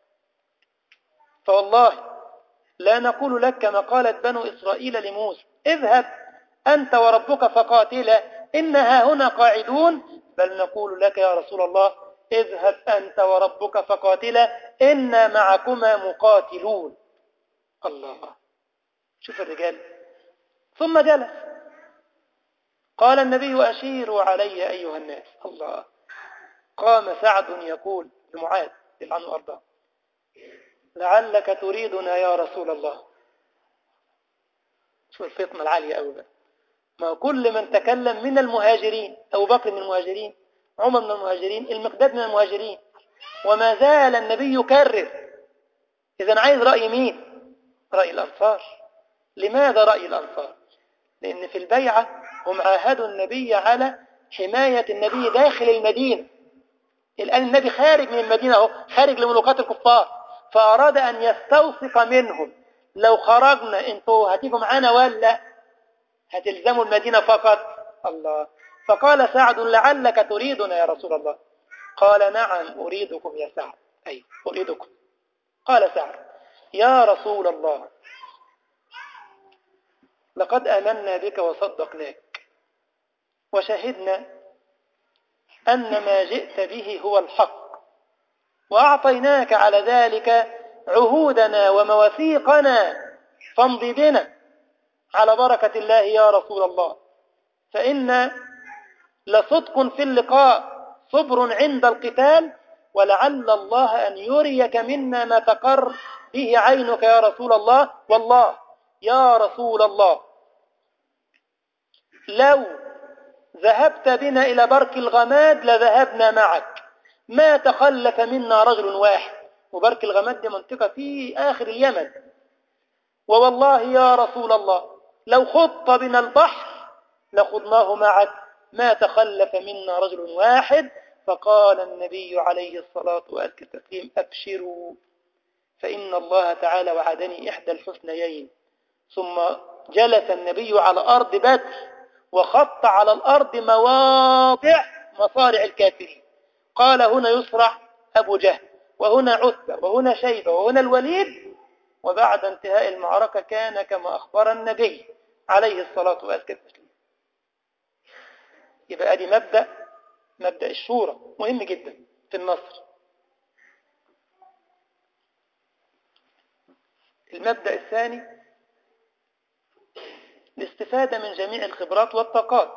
فوالله لا نقول لك كما قالت بنو إسرائيل لموسى اذهب أنت وربك فقاتلا إنها هنا قاعدون، بل نقول لك يا رسول الله اذهب أنت وربك فقاتلا إنا معكما مقاتلون. الله، شوف الرجال. ثم جلس. قال النبي أشيروا علي أيها الناس. الله. قام سعد يقول لمعاذ عنه وأرضاه لعلك تريدنا يا رسول الله. شوف الفطنة العالية أوي بقى. ما كل من تكلم من المهاجرين، أبو بكر من المهاجرين، عمر من المهاجرين، المقداد من المهاجرين، وما زال النبي يكرر. إذن عايز رأي مين؟ رأي الأنصار. لماذا رأي الأنصار؟ لأن في البيعة هم عاهدوا النبي على حماية النبي داخل المدينة. الآن النبي خارج من المدينة أهو، خارج لملاقاة الكفار، فأراد أن يستوثق منهم لو خرجنا انتوا هتيجوا معانا ولا هتلزموا المدينة فقط. الله. فقال سعد لعلك تريدنا يا رسول الله. قال نعم أريدكم يا سعد. أي أريدكم. قال سعد يا رسول الله لقد آمنا بك وصدقناك وشهدنا أن ما جئت به هو الحق، وأعطيناك على ذلك عهودنا ومواثيقنا، فامضي بنا على بركة الله يا رسول الله، فإن لصدق في اللقاء صبر عند القتال، ولعل الله أن يريك منا ما تقر به عينك يا رسول الله. والله يا رسول الله لو ذهبت بنا إلى برك الغماد لذهبنا معك، ما تخلف منا رجل واحد. وبرك الغماد دي منطقة في آخر اليمن. ووالله يا رسول الله لو خضت بنا البحر لخضناه معك، ما تخلف منا رجل واحد. فقال النبي عليه الصلاة والسلام أبشروا فإن الله تعالى وعدني إحدى الحسنيين. ثم جلس النبي على أرض بدر وخط على الأرض مواضع مصارع الكافرين. قال هنا يصرع أبو جهل، وهنا عتبة، وهنا شيبة، وهنا الوليد. وبعد انتهاء المعركة كان كما أخبر النبي عليه الصلاة وأزكى التسليم. يبقى ادي مبدأ الشورى مهم جدا في النصر. المبدأ الثاني الاستفادة من جميع الخبرات والطاقات،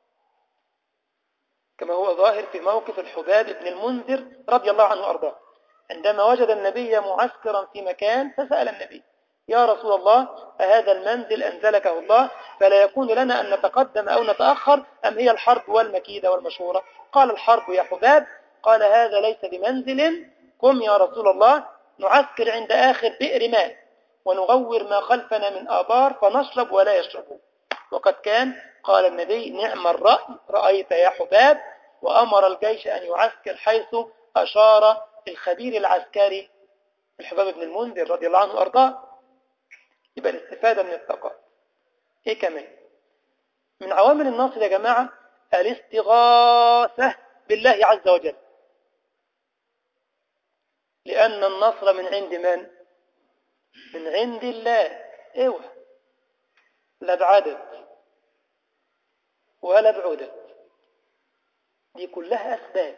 كما هو ظاهر في موقف الحباب بن المنذر رضي الله عنه وأرضاه، عندما وجد النبي معسكرا في مكان فسأل النبي: يا رسول الله، أهذا المنزل أنزلكه الله فلا يكون لنا أن نتقدم أو نتأخر أم هي الحرب والمكيدة والمشورة؟ قال: الحرب يا حباب. قال: هذا ليس بمنزل، قم يا رسول الله نعسكر عند آخر بئر ماء ونغور ما خلفنا من آبار فنشرب ولا يشربون. وقد كان. قال النبي: نعم الرأي رأيت يا حباب. وأمر الجيش أن يعسكر حيث أشار الخبير العسكري الحباب بن المنذر رضي الله عنه وأرضاه. يبقى الاستفادة من الطاقات. إيه كمان من عوامل النصر يا جماعة؟ الاستغاثة بالله عز وجل، لأن النصر من عند من؟ من عند الله. اوعى لا بعدد ولا بعدد، دي كلها أسباب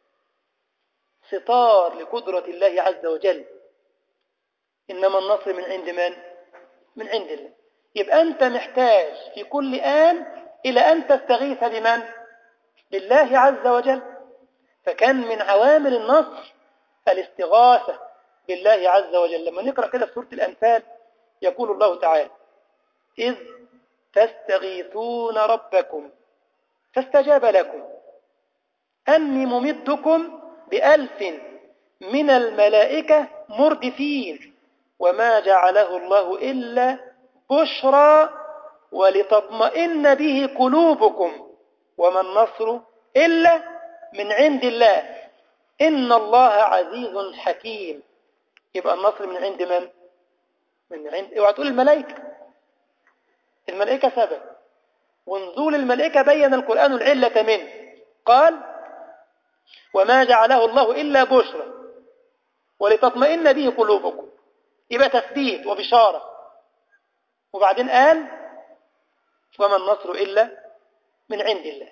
ستار لقدرة الله عز وجل. إنما النصر من عند من؟ من عند الله. يبقى أنت محتاج في كل آن إلى أن تستغيث بمن؟ بالله عز وجل. فكان من عوامل النصر الاستغاثة بالله عز وجل. لما نقرأ كده في سورة الأنفال يقول الله تعالى: إذ تستغيثون ربكم فاستجاب لكم أني ممدكم ب1000 من الملائكة مردفين وما جعله الله إلا بشرى ولتطمئن به قلوبكم وما النصر إلا من عند الله إن الله عزيز حكيم. يبقى النصر من عند من؟ من عند. اوعى تقول الملائكة. الملائكة سبب، ونزول الملائكة بين القرآن العلة منه. قال: وما جعله الله إلا بشرى ولتطمئن به قلوبكم. يبقى تثبيت وبشارة. وبعدين قال: وما النصر إلا من عند الله.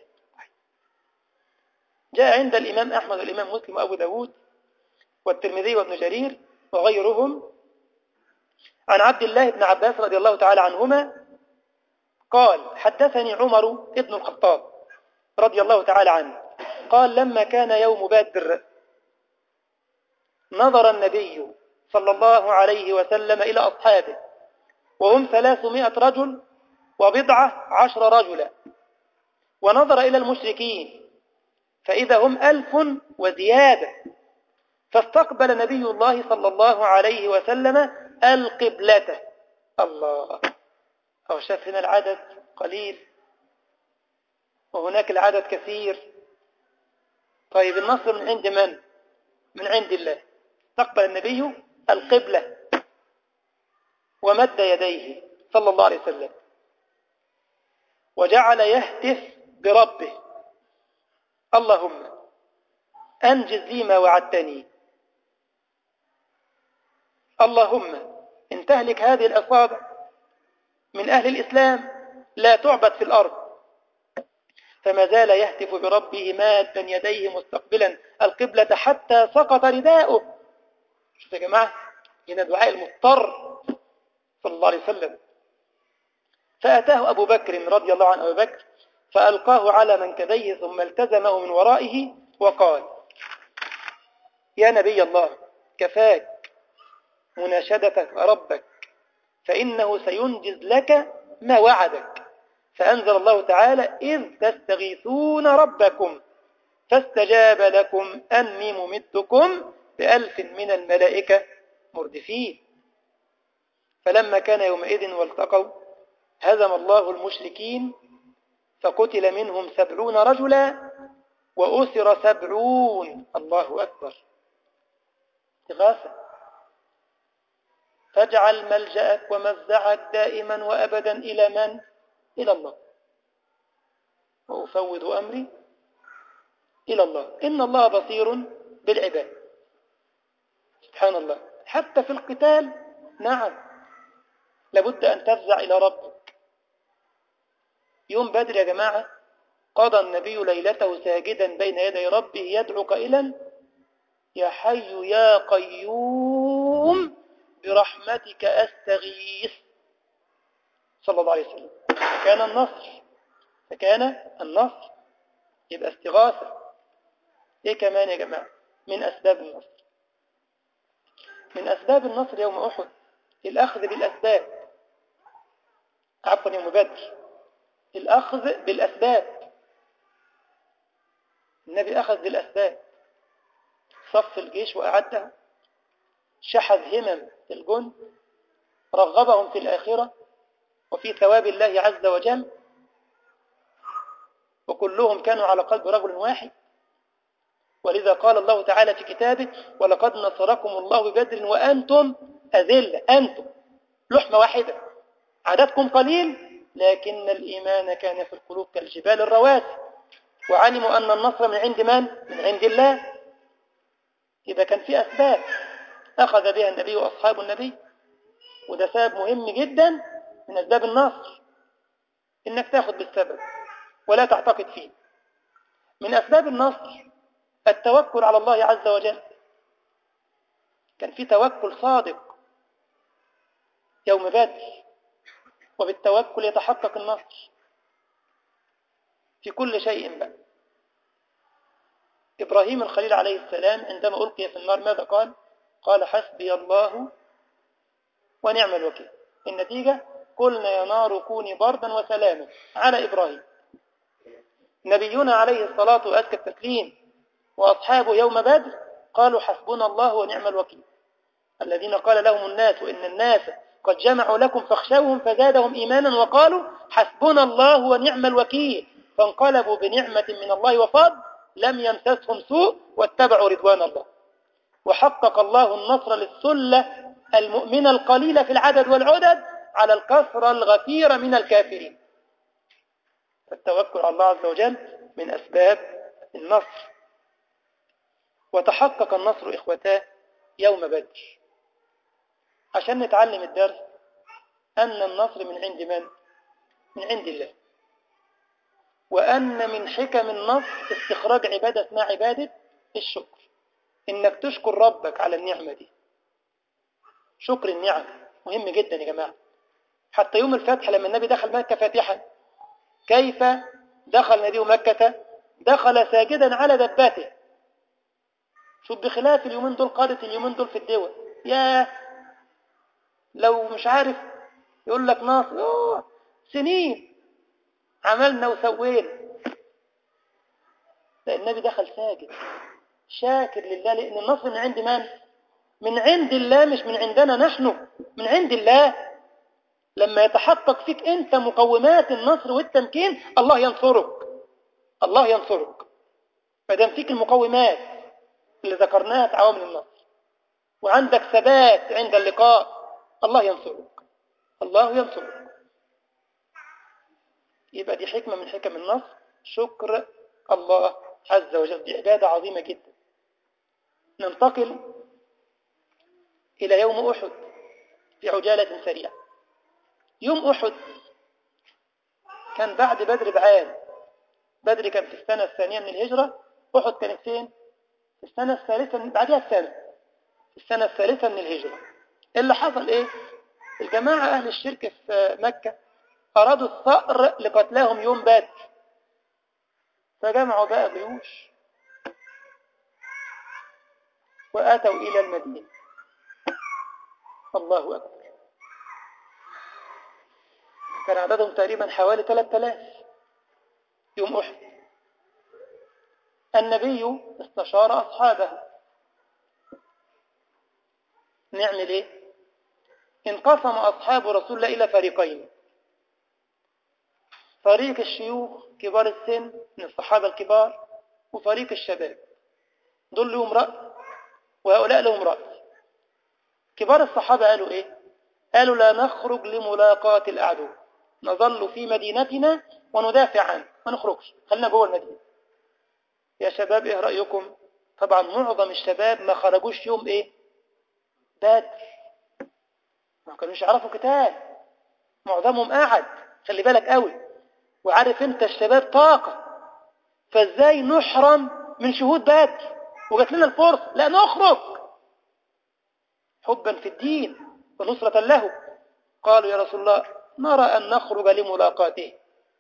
جاء عند الإمام أحمد والإمام مسلم وأبو داود والترمذي وابن جرير وغيرهم عن عبد الله بن عباس رضي الله تعالى عنهما قال: حدثني عمر ابن الخطاب رضي الله تعالى عنه قال: لما كان يوم بدر نظر النبي صلى الله عليه وسلم إلى أصحابه وهم 300 رجل و10 رجلا، ونظر إلى المشركين فإذا هم 1000 وزيادة، فاستقبل نبي الله صلى الله عليه وسلم القبلة. الله، أو شاف هنا العدد قليل وهناك العدد كثير. طيب النصر من عند من؟ من عند الله. استقبل النبي القبلة ومد يديه صلى الله عليه وسلم وجعل يهتف بربه: اللهم أنجز لي ما وعدتني، اللهم إن تهلك هذه العصابة من أهل الإسلام لا تعبد في الأرض. فما زال يهتف بربه مادا يديه مستقبلا القبلة حتى سقط رداؤه. شوف يا جماعة، هنا دعاء المضطر صلى الله عليه وسلم. فأتاه أبو بكر رضي الله عنه، أبو بكر، فألقاه على منكبيه ثم التزمه من ورائه وقال: يا نبي الله، كفاك مناشدتك ربك فإنه سينجز لك ما وعدك. فأنزل الله تعالى: إذ تستغيثون ربكم فاستجاب لكم أني ممدكم ب1000 من الملائكة مردفين. فلما كان يومئذ والتقوا هزم الله المشركين فقتل منهم 70 رجلا وأسر 70. الله أكبر. استغاثة. فاجعل ملجأك ومفزعك دائما وأبدا إلى من؟ إلى الله. وأفوض أمري إلى الله إن الله بصير بالعباد. سبحان الله. حتى في القتال، نعم، لابد أن تفزع إلى ربك يوم بدر يا جماعة قضى النبي ليلته ساجدا بين يدي ربه يدعو قائلا يا حي يا قيوم برحمتك أستغيث صلى الله عليه وسلم. فكان النصر يبقى استغاثة. ايه كمان يا جماعة من أسباب النصر؟ من أسباب النصر يوم أحد الأخذ بالأسباب، عفوا يوم بدر الأخذ بالأسباب. النبي أخذ بالأسباب، صف الجيش وأعده، شحذ همم الجند، رغبهم في الآخرة وفي ثواب الله عز وجل، وكلهم كانوا على قلب رجل واحد. ولذا قال الله تعالى في كتابه ولقد نصركم الله ببدر وأنتم أذلة، أنتم لحمة واحدة، عددكم قليل لكن الإيمان كان في القلوب كالجبال الرواسي، وعلموا أن النصر من عند من؟ من عند الله. إذا كان في أسباب أخذ بها النبي وأصحاب النبي، وده سبب مهم جدا من أسباب النصر، إنك تأخذ بالسبب ولا تعتقد فيه. من أسباب النصر التوكل على الله عز وجل. كان في توكل صادق يوم بدر، وبالتوكل يتحقق النصر في كل شيء بقى. إبراهيم الخليل عليه السلام عندما ألقي في النار ماذا قال؟ قال حسبي الله ونعم الوكيل. النتيجة قلنا يا نار كوني بردا وسلاما على إبراهيم. نبينا عليه الصلاة وأزكى التسليم وأصحابه يوم بدر قالوا حسبنا الله ونعم الوكيل. الذين قال لهم الناس وإن الناس قد جمعوا لكم فاخشوهم فزادهم إيمانا وقالوا حسبنا الله ونعم الوكيل، فانقلبوا بنعمة من الله وفضل لم يمسسهم سوء واتبعوا رضوان الله. وحقق الله النصر للسلة المؤمنة القليلة في العدد والعدد على الكثرة الغفيرة من الكافرين. التوكل على الله عز وجل من أسباب النصر. وتحقق النصر إخوتاه يوم بدر. عشان نتعلم الدرس أن النصر من عند من؟ من عند الله. وأن من حكم النصر استخراج عبادة اسمها عبادة الشكر، إنك تشكر ربك على النعمة دي. شكر النعم مهم جدا يا جماعة. حتى يوم الفتح لما النبي دخل مكة فاتحا، كيف دخل نبي مكة؟ دخل ساجدا على دباته. شوف بخلاف اليومين دول، قادة اليومين دول في الدول يا لو مش عارف يقول لك ناصر سنين عملنا وسوينا. لا، النبي دخل ساجد شاكر لله، لأن النصر من عند من؟ من عند الله، مش من عندنا نحن، من عند الله. لما يتحقق فيك أنت مقومات النصر والتمكين الله ينصرك، الله ينصرك. فدام فيك المقومات اللي ذكرناها في عوامل النصر وعندك ثبات عند اللقاء الله ينصرك، الله ينصرك. يبقى دي حكمة من حكم النصر، شكر الله عز وجل. دي عبادة عظيمة جدا. ننتقل إلى يوم أحد في عجالة سريعة. يوم أحد كان بعد بدر بعام. بدر كان في السنة الثانية من الهجرة، أحد كانت فين؟ في السنة الثالثة بعدها في السنة الثالثة من الهجرة. اللي حصل إيه؟ الجماعة أهل الشرك في مكة أرادوا الثأر لقتلاهم يوم بدر، فجمعوا بقى جيوش وأتوا إلى المدينة. الله أكبر. كان عددهم تقريبا حوالي 3000 يوم أحد. النبي استشار أصحابه نعمل إيه؟ انقسم أصحاب رسول الله إلى فريقين. فريق الشيوخ كبار السن من الصحابة الكبار، وفريق الشباب. دول لهم رأي وهؤلاء لهم رأي. كبار الصحابة قالوا إيه؟ قالوا لا نخرج لملاقاة الأعداء، نظل في مدينتنا وندافع عنه، ما نخرجش، خلينا جوه المدينة. يا شباب إيه رأيكم؟ طبعا معظم الشباب ما خرجوش يوم إيه؟ بدر، ما كانوش يعرفوا كتاب، معظمهم قاعد. خلي بالك قوي، وعارف انت الشباب طاقة، فازاي نحرم من شهود بدر وجات لنا الفرصة؟ لا نخرج حبا في الدين ونصرة له. قالوا يا رسول الله نرى أن نخرج لملاقاته.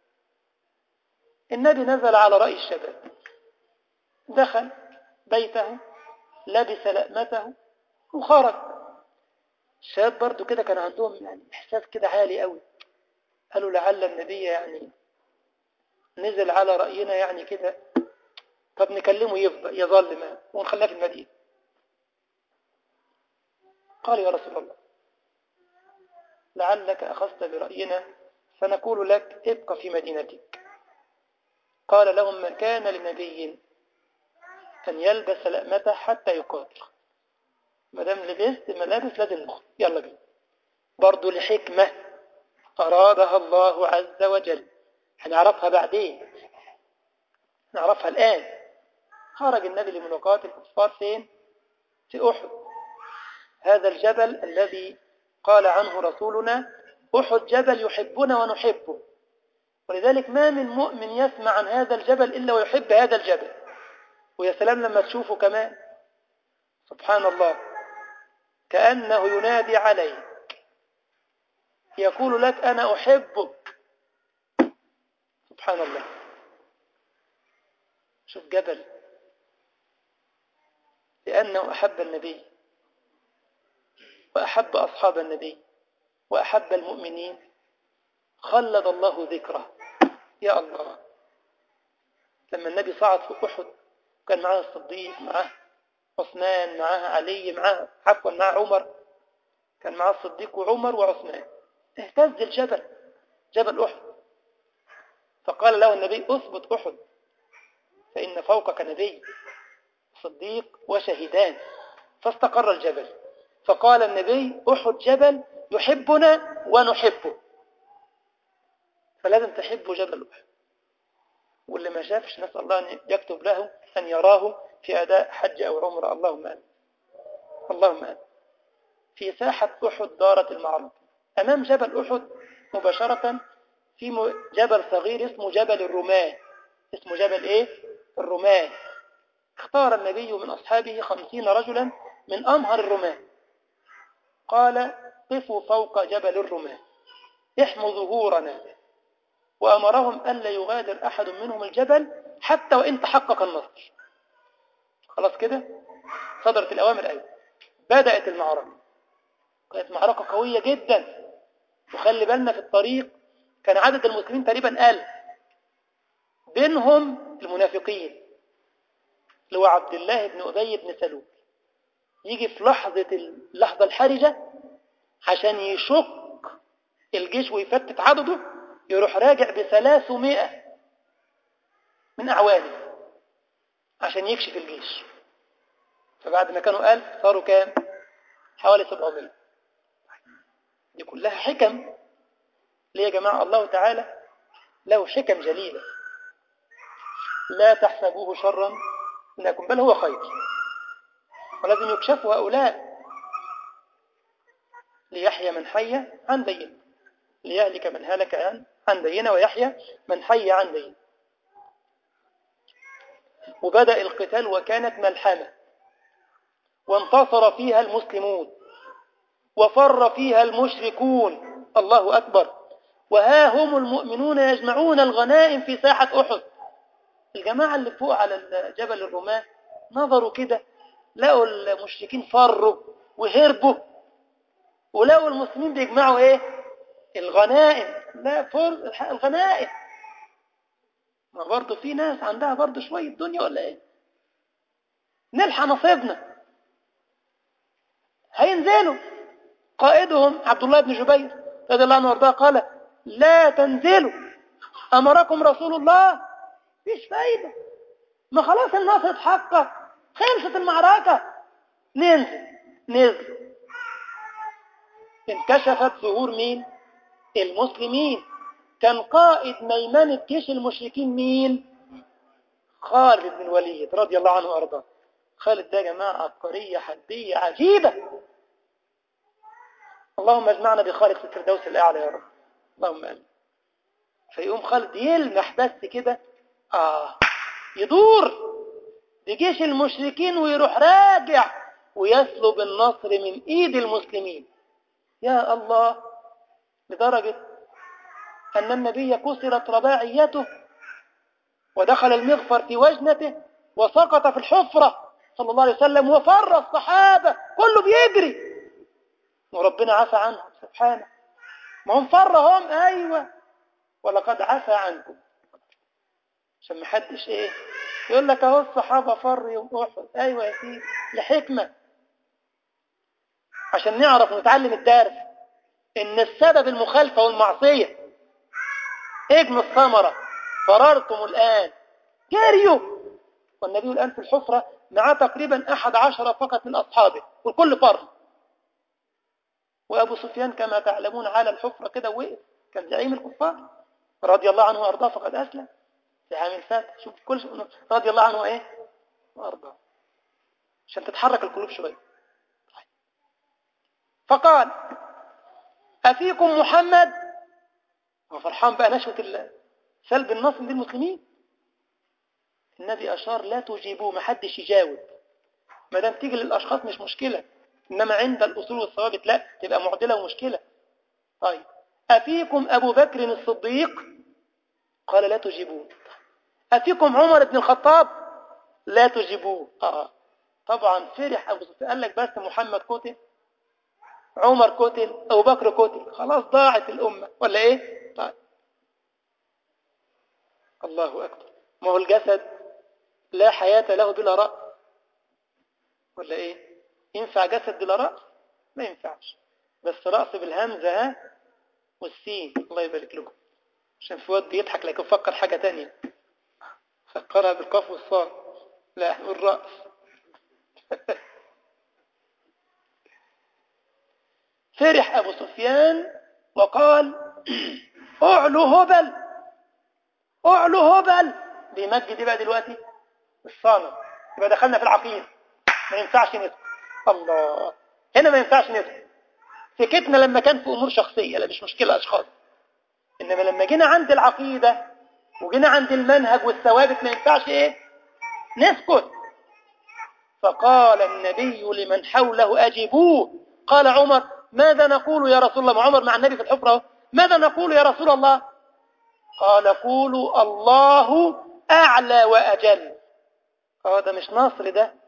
النبي نزل على رأي الشباب، دخل بيته لبس لأمته وخرج. الشباب برضو كده كان عندهم يعني إحساس كده عالي قوي، قالوا لعل النبي يعني نزل على رأينا يعني كده، طب نكلمه يظل ما ونخلاه في المدينة. قال يا رسول الله لعلك أخذت برأينا فنقول لك ابق في مدينتك. قال لهم: من كان لنبي أن يلبس لأمته حتى يقاتل، ما دام لبست ملابس لازم نخرج، يلا بينا. برضه لحكمة أرادها الله عز وجل، هنعرفها بعدين، نعرفها الآن. خرج النبي لملاقاة الكفار فين؟ في أحد، هذا الجبل الذي قال عنه رسولنا: أحد جبل يحبنا ونحبه. ولذلك ما من مؤمن يسمع عن هذا الجبل إلا ويحب هذا الجبل. ويا سلام لما تشوفه كمان، سبحان الله، كأنه ينادي عليك، يقول لك أنا أحبك. سبحان الله. شوف جبل، لأنه أحب النبي وأحب أصحاب النبي وأحب المؤمنين، خلد الله ذكره. يا الله، لما النبي صعد في أحد كان معاه الصديق، معاه عثمان، معاه علي، معاه عمر، كان معاه الصديق وعمر وعثمان. اهتز الجبل، جبل أحد، فقال له النبي: اثبت أحد فإن فوقك نبي صديق وشهيدان. فاستقر الجبل. فقال النبي: أحد جبل يحبنا ونحبه، فلازم تحبوا جبل أحد. واللي ما شافش نسأل الله أن يكتب له أن يراه في أداء حج أو عمره. اللهم آمين. اللهم آمين. في ساحة أحد دارت المعركة، أمام جبل أحد مباشرة في جبل صغير اسمه جبل الرماة. اسمه جبل إيه؟ الرماة. اختار النبي من أصحابه 50 رجلا من أمهر الرماة، قال: قفوا فوق جبل الرماة احموا ظهورنا، وأمرهم ألا يغادر أحد منهم الجبل حتى وإن تحقق النصر. خلاص كده صدرت الأوامر. أيضا بدأت المعركة، كانت معركة قوية جدا. وخلي بالنا في الطريق كان عدد المسلمين تقريبا 1000، بينهم المنافقين اللي هو عبد الله بن أبي بن سلول. يجي في اللحظة الحرجة عشان يشك الجيش ويفتت عدده، يروح راجع ب300 من أعوانه عشان يكشف الجيش. فبعد ما كانوا 1000 صاروا كام؟ حوالي 700. دي كلها حكم. ليه يا جماعة؟ الله تعالى له حكم جليلة، لا تحسبوه شرا لكم بل هو خير. ولازم يكشفوا هؤلاء ليحيى من حي عن بينة، ليهلك من هلك عن بينة، ويحيى من حي عن بينة. وبدأ القتال وكانت ملحمة، وانتصر فيها المسلمون وفر فيها المشركون. الله أكبر. وها هم المؤمنون يجمعون الغنائم في ساحة أحد. الجماعة اللي فوق على جبل الرماة نظروا كده، لقوا المشركين فروا وهربوا، ولقوا المسلمين بيجمعوا ايه؟ الغنائم. لا فر الغنائم. ما برضو في ناس عندها برضو شوية دنيا ولا ايه؟ نلحق نصيبنا. هينزلوا. قائدهم عبد الله بن جبير رضي الله عنه وارضاه قال: لا تنزلوا، أمركم رسول الله. مفيش فايدة، ما خلاص النصر اتحقق، خلصت المعركة. نزلوا. انكشفت ظهور مين؟ المسلمين. كان قائد ميمنة جيش المشركين مين؟ خالد بن الوليد رضي الله عنه وارضاه. خالد ده يا جماعة عبقرية حدية عجيبة. اللهم اجمعنا بخالد في الفردوس الأعلى يا رب. اللهم آمين. فيقوم خالد يلمح بس كده، يدور بجيش المشركين ويروح راجع ويسلب النصر من ايد المسلمين. يا الله، لدرجة أن النبي كسرت رباعيته ودخل المغفر في وجنته وسقط في الحفرة صلى الله عليه وسلم، وفر الصحابة كله بيجري، وربنا عفى عنهم سبحانه. ما هم فرهم، أيوة، ولقد عفى عنكم، عشان ما حدش يقول لك اهو الصحابة فر يوم أحد. أيوة يا سيدي، لحكمة، عشان نعرف ونتعلم الدرس إن السبب المخالفة والمعصية. ابن الثمرة فررتم الآن، جريوا، والنبي الآن في الحفرة مع تقريبا 11 فقط من أصحابه والكل فر. وأبو سفيان كما تعلمون على الحفرة كده وقف، كان زعيم الكفار رضي الله عنه وأرضاه، فقد أسلم في عام الفاتح. شوف كل رضي الله عنه وأرضاه، عشان تتحرك القلوب شوية. فقال أفيكم محمد؟ وفرحان بقى نشوة سلب النصر دي المسلمين. النبي أشار لا تجيبوه، ما حدش يجاوب، ما دام تيجي للأشخاص مش مشكلة، إنما عند الأصول والثوابت لا، تبقى معدلة ومشكلة. طيب أفيكم أبو بكر الصديق؟ قال لا تجيبوه. أفيكم عمر بن الخطاب؟ لا تجيبوه. طبعا فرح أبو سفيان، قال لك بس محمد قتل، عمر قتل، أبو بكر قتل، خلاص ضاعت الأمة ولا إيه؟ طيب الله أكبر. ما هو الجسد لا حياة له بلا رأس ولا إيه؟ ينفع جسد بلا رأس؟ ما ينفعش، بس رأس بالهمزة والسين. الله يبارك لكم، عشان في واد بيضحك لكن فكر حاجة تانية، فكرها بالقاف والصاد، لا والرأس. فرح أبو سفيان وقال أعلو هبل، أعلو هبل، بيمجد بقى دلوقتي الصانم، يبقى دخلنا في العقيدة، ما ينفعش نسكت. الله، هنا ما ينفعش نسكت. سكتنا لما كان في أمور شخصية، لا مش مشكلة أشخاص، إنما لما جينا عند العقيدة وجينا عند المنهج والثوابت ما ينفعش نسكت. فقال النبي لمن حوله أجيبوه. قال عمر ماذا نقول يا رسول الله؟ عمر مع النبي في الحفرة، ماذا نقول يا رسول الله؟ قال قولوا الله أعلى وأجل. ده مش نصر،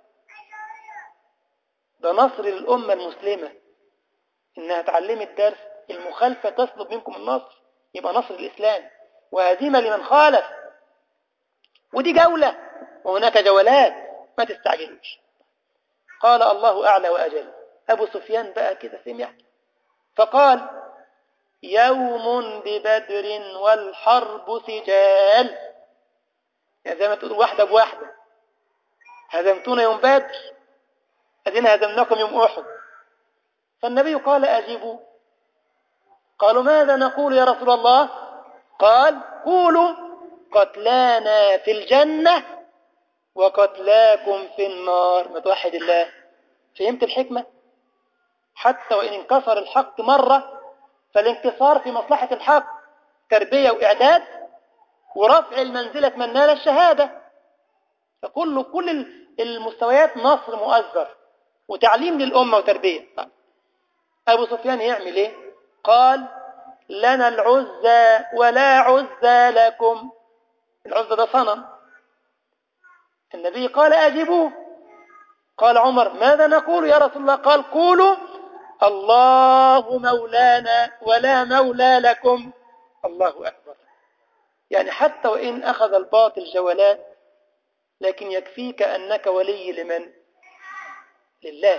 ده نصر للأمة المسلمة، إنها تعلمت درس المخالفة تسلب منكم النصر، يبقى نصر الإسلام، وهزيمة لمن خالف. ودي جولة وهناك جولات، ما تستعجلوش. قال الله أعلى وأجل. أبو سفيان بقى كده سمع فقال يوم ببدر والحرب سجال، يعني زي ما تقول واحدة بواحدة، هزمتونا يوم بدر، أدينا هزمناكم يوم أحد. فالنبي قال أجيبوا. قالوا ماذا نقول يا رسول الله؟ قال قولوا قتلانا في الجنة وقتلاكم في النار. ما توحد الله. فهمت الحكمة؟ حتى وإن انكسر الحق مرة، فالانكسار في مصلحة الحق، تربية وإعداد ورفع المنزلة من نال الشهادة. فكل المستويات نصر مؤثر وتعليم للأمة وتربية. أبو سفيان يعمل إيه؟ قال لنا العزى ولا عزى لكم. العزى ده صنم. النبي قال أجيبوه. قال عمر ماذا نقول يا رسول الله؟ قال قولوا الله مولانا ولا مولى لكم. الله أكبر. يعني حتى وإن أخذ الباطل جولات، لكن يكفيك أنك ولي لمن؟ لله.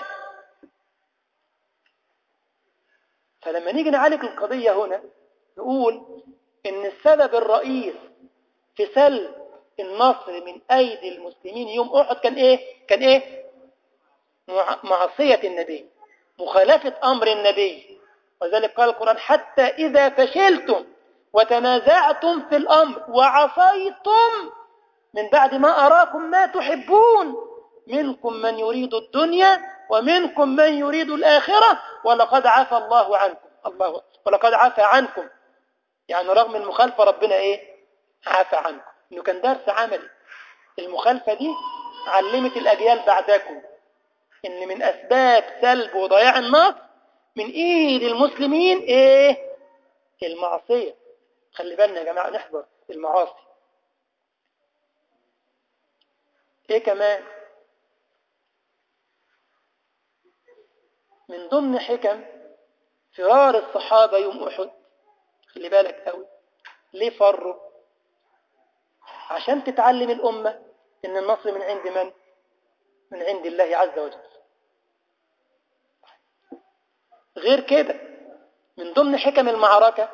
فلما نيجي نعالج القضية هنا نقول إن السبب الرئيس في سلب النصر من أيدي المسلمين يوم أحد كان إيه؟ معصية النبي، مخالفة أمر النبي. وذلك قال القرآن حتى إذا فشلتم وتنازعتم في الأمر وعصيتم من بعد ما أراكم ما تحبون منكم من يريد الدنيا ومنكم من يريد الآخرة ولقد عفى الله عنكم. ولقد عفى عنكم. يعني رغم المخالفة ربنا إيه؟ عافى عنكم. إنه كان درس عملي. المخالفة دي علمت الأجيال بعدكم إن من أسباب سلب وضياع النصر من إيد المسلمين إيه؟ المعصية. خلي بالنا يا جماعة نحذر المعاصي. إيه كمان؟ من ضمن حكم فرار الصحابة يوم أحد، خلي بالك قوي، ليه فروا؟ عشان تتعلم الأمة إن النصر من عند من؟ من عند الله عز وجل. غير كده من ضمن حكم المعركة،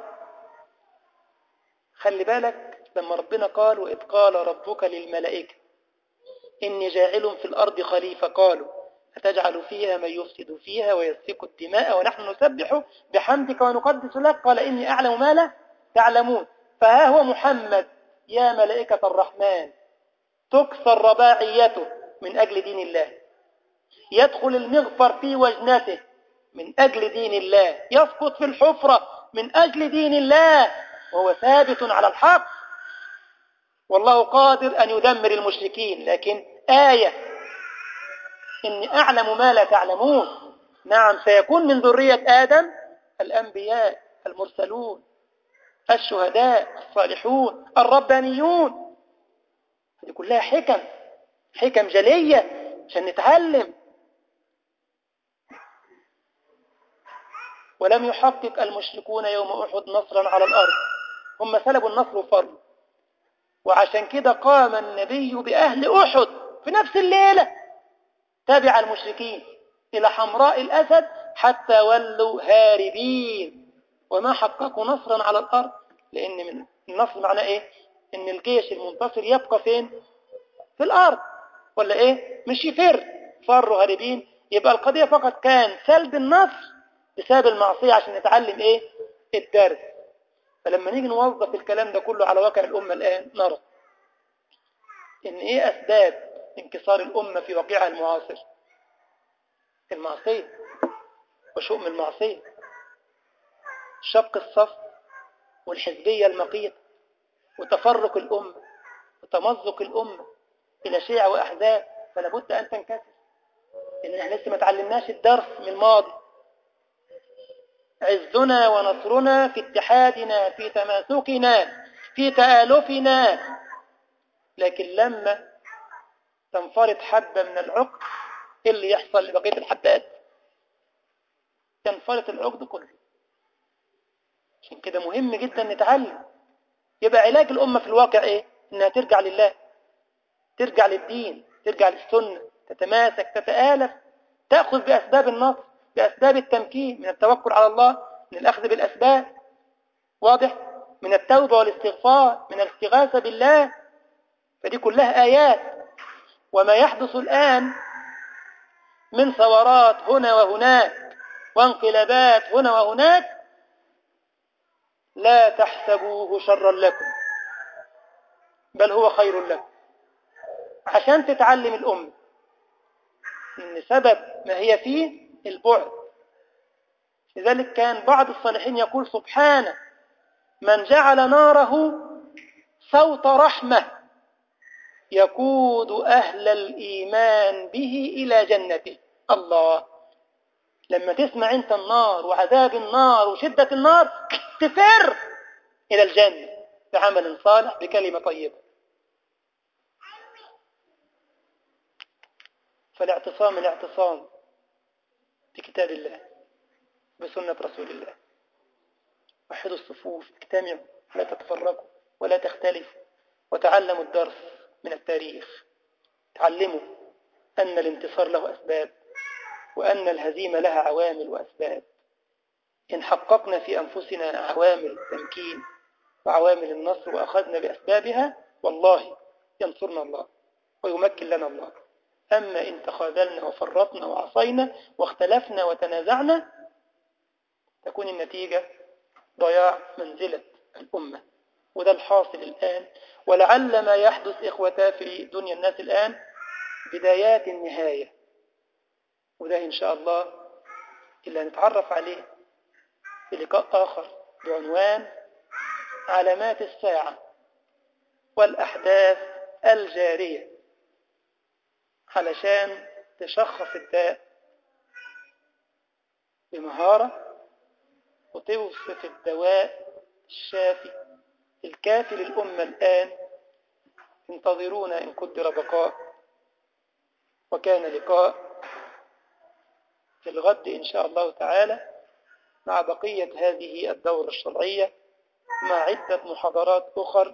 خلي بالك لما ربنا قال وإذ قال ربك للملائكة إني جاعل في الأرض خليفة قالوا أتجعل فيها من يفسد فيها ويسفك الدماء ونحن نسبح بحمدك ونقدس لك قال إني أعلم ما لا تعلمون. فها هو محمد يا ملائكة الرحمن تكسر رباعيته من أجل دين الله، يدخل المغفر في وجنته من أجل دين الله، يسقط في الحفرة من أجل دين الله، وهو ثابت على الحق. والله قادر أن يدمر المشركين، لكن آية إني أعلم ما لا تعلمون. نعم سيكون من ذرية آدم الأنبياء المرسلون الشهداء الصالحون الربانيون. دي كلها حكم جلية عشان نتعلم. ولم يحقق المشركون يوم أحد نصرا على الأرض، هم سلبوا النصر وفروا. وعشان كده قام النبي بأهل أحد في نفس الليلة تابع المشركين إلى حمراء الأسد حتى ولوا هاربين، وما حققوا نصرا على الأرض. لأن من النصر معناه إيه؟ إن الجيش المنتصر يبقى فين؟ في الأرض، ولا إيه؟ مش يفر. فروا هاربين. يبقى القضية فقط كان سلب النصر بسبب المعصية عشان نتعلم إيه؟ الدرس. فلما نيجي نوظف الكلام ده كله على واقع الأمة الآن نرى إن إيه أسباب انكسار الأمة في واقعها المعاصر؟ المعصية وشؤم المعصية، شق الصف والحزبية المقيتة وتفرق الأمة وتمزق الأمة إلى شيع وأحزاب. فلا بد أن تنكسر، لأن احنا لسه ما تعلمناش الدرس من الماضي. عزنا ونصرنا في اتحادنا في تماسكنا في تآلفنا. لكن لما تنفرط حبة من العقد إيه اللي يحصل لبقية الحبات؟ تنفرط العقد كله. عشان كده مهم جدا نتعلم. يبقى علاج الأمة في الواقع إيه؟ إنها ترجع لله، ترجع للدين، ترجع للسنة، تتماسك، تتآلف، تأخذ بأسباب النصر، بأسباب التمكين، من التوكل على الله، من الأخذ بالأسباب، واضح؟ من التوبة والاستغفار، من الاستغاثة بالله. فدي كلها آيات. وما يحدث الآن من ثورات هنا وهناك وانقلابات هنا وهناك لا تحسبوه شرا لكم بل هو خير لكم، عشان تتعلم الأمة إن سبب ما هي فيه البعد. لذلك كان بعض الصالحين يقول سبحانه من جعل ناره صوت رحمة يقود أهل الإيمان به إلى جنته. الله، لما تسمع أنت النار وعذاب النار وشدة النار تفر إلى الجنة بعمل صالح بكلمة طيبة. فالاعتصام الاعتصام بكتاب الله بسنة رسول الله. وحدوا الصفوف، اجتمعوا، لا تتفرقوا ولا تختلفوا، وتعلموا الدرس من التاريخ. تعلموا أن الانتصار له أسباب، وأن الهزيمة لها عوامل وأسباب. إن حققنا في أنفسنا عوامل التمكين وعوامل النصر وأخذنا بأسبابها والله ينصرنا الله ويمكن لنا الله. أما إن تخاذلنا وفرطنا وعصينا واختلفنا وتنازعنا تكون النتيجة ضياع منزلة الأمة. وده الحاصل الآن. ولعل ما يحدث إخوتا في دنيا الناس الآن بدايات النهاية. وده إن شاء الله إلا نتعرف عليه في لقاء آخر بعنوان علامات الساعة والأحداث الجارية علشان تشخص الداء بمهارة وتوصف الدواء الشافي الكافي للأمة الآن. انتظرونا إن قدر بقاء، وكان لقاء في الغد إن شاء الله تعالى مع بقية هذه الدورة الشرعية مع عدة محاضرات أخر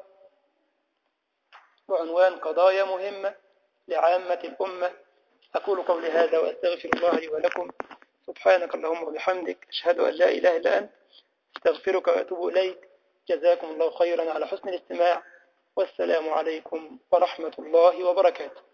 بعنوان قضايا مهمة لعامة الأمة. أقول قولي هذا وأستغفر الله لي ولكم. سبحانك اللهم وبحمدك، أشهد أن لا إله إلا أنت، استغفرك وأتوب إليك. جزاكم الله خيرا على حسن الاستماع، والسلام عليكم ورحمة الله وبركاته.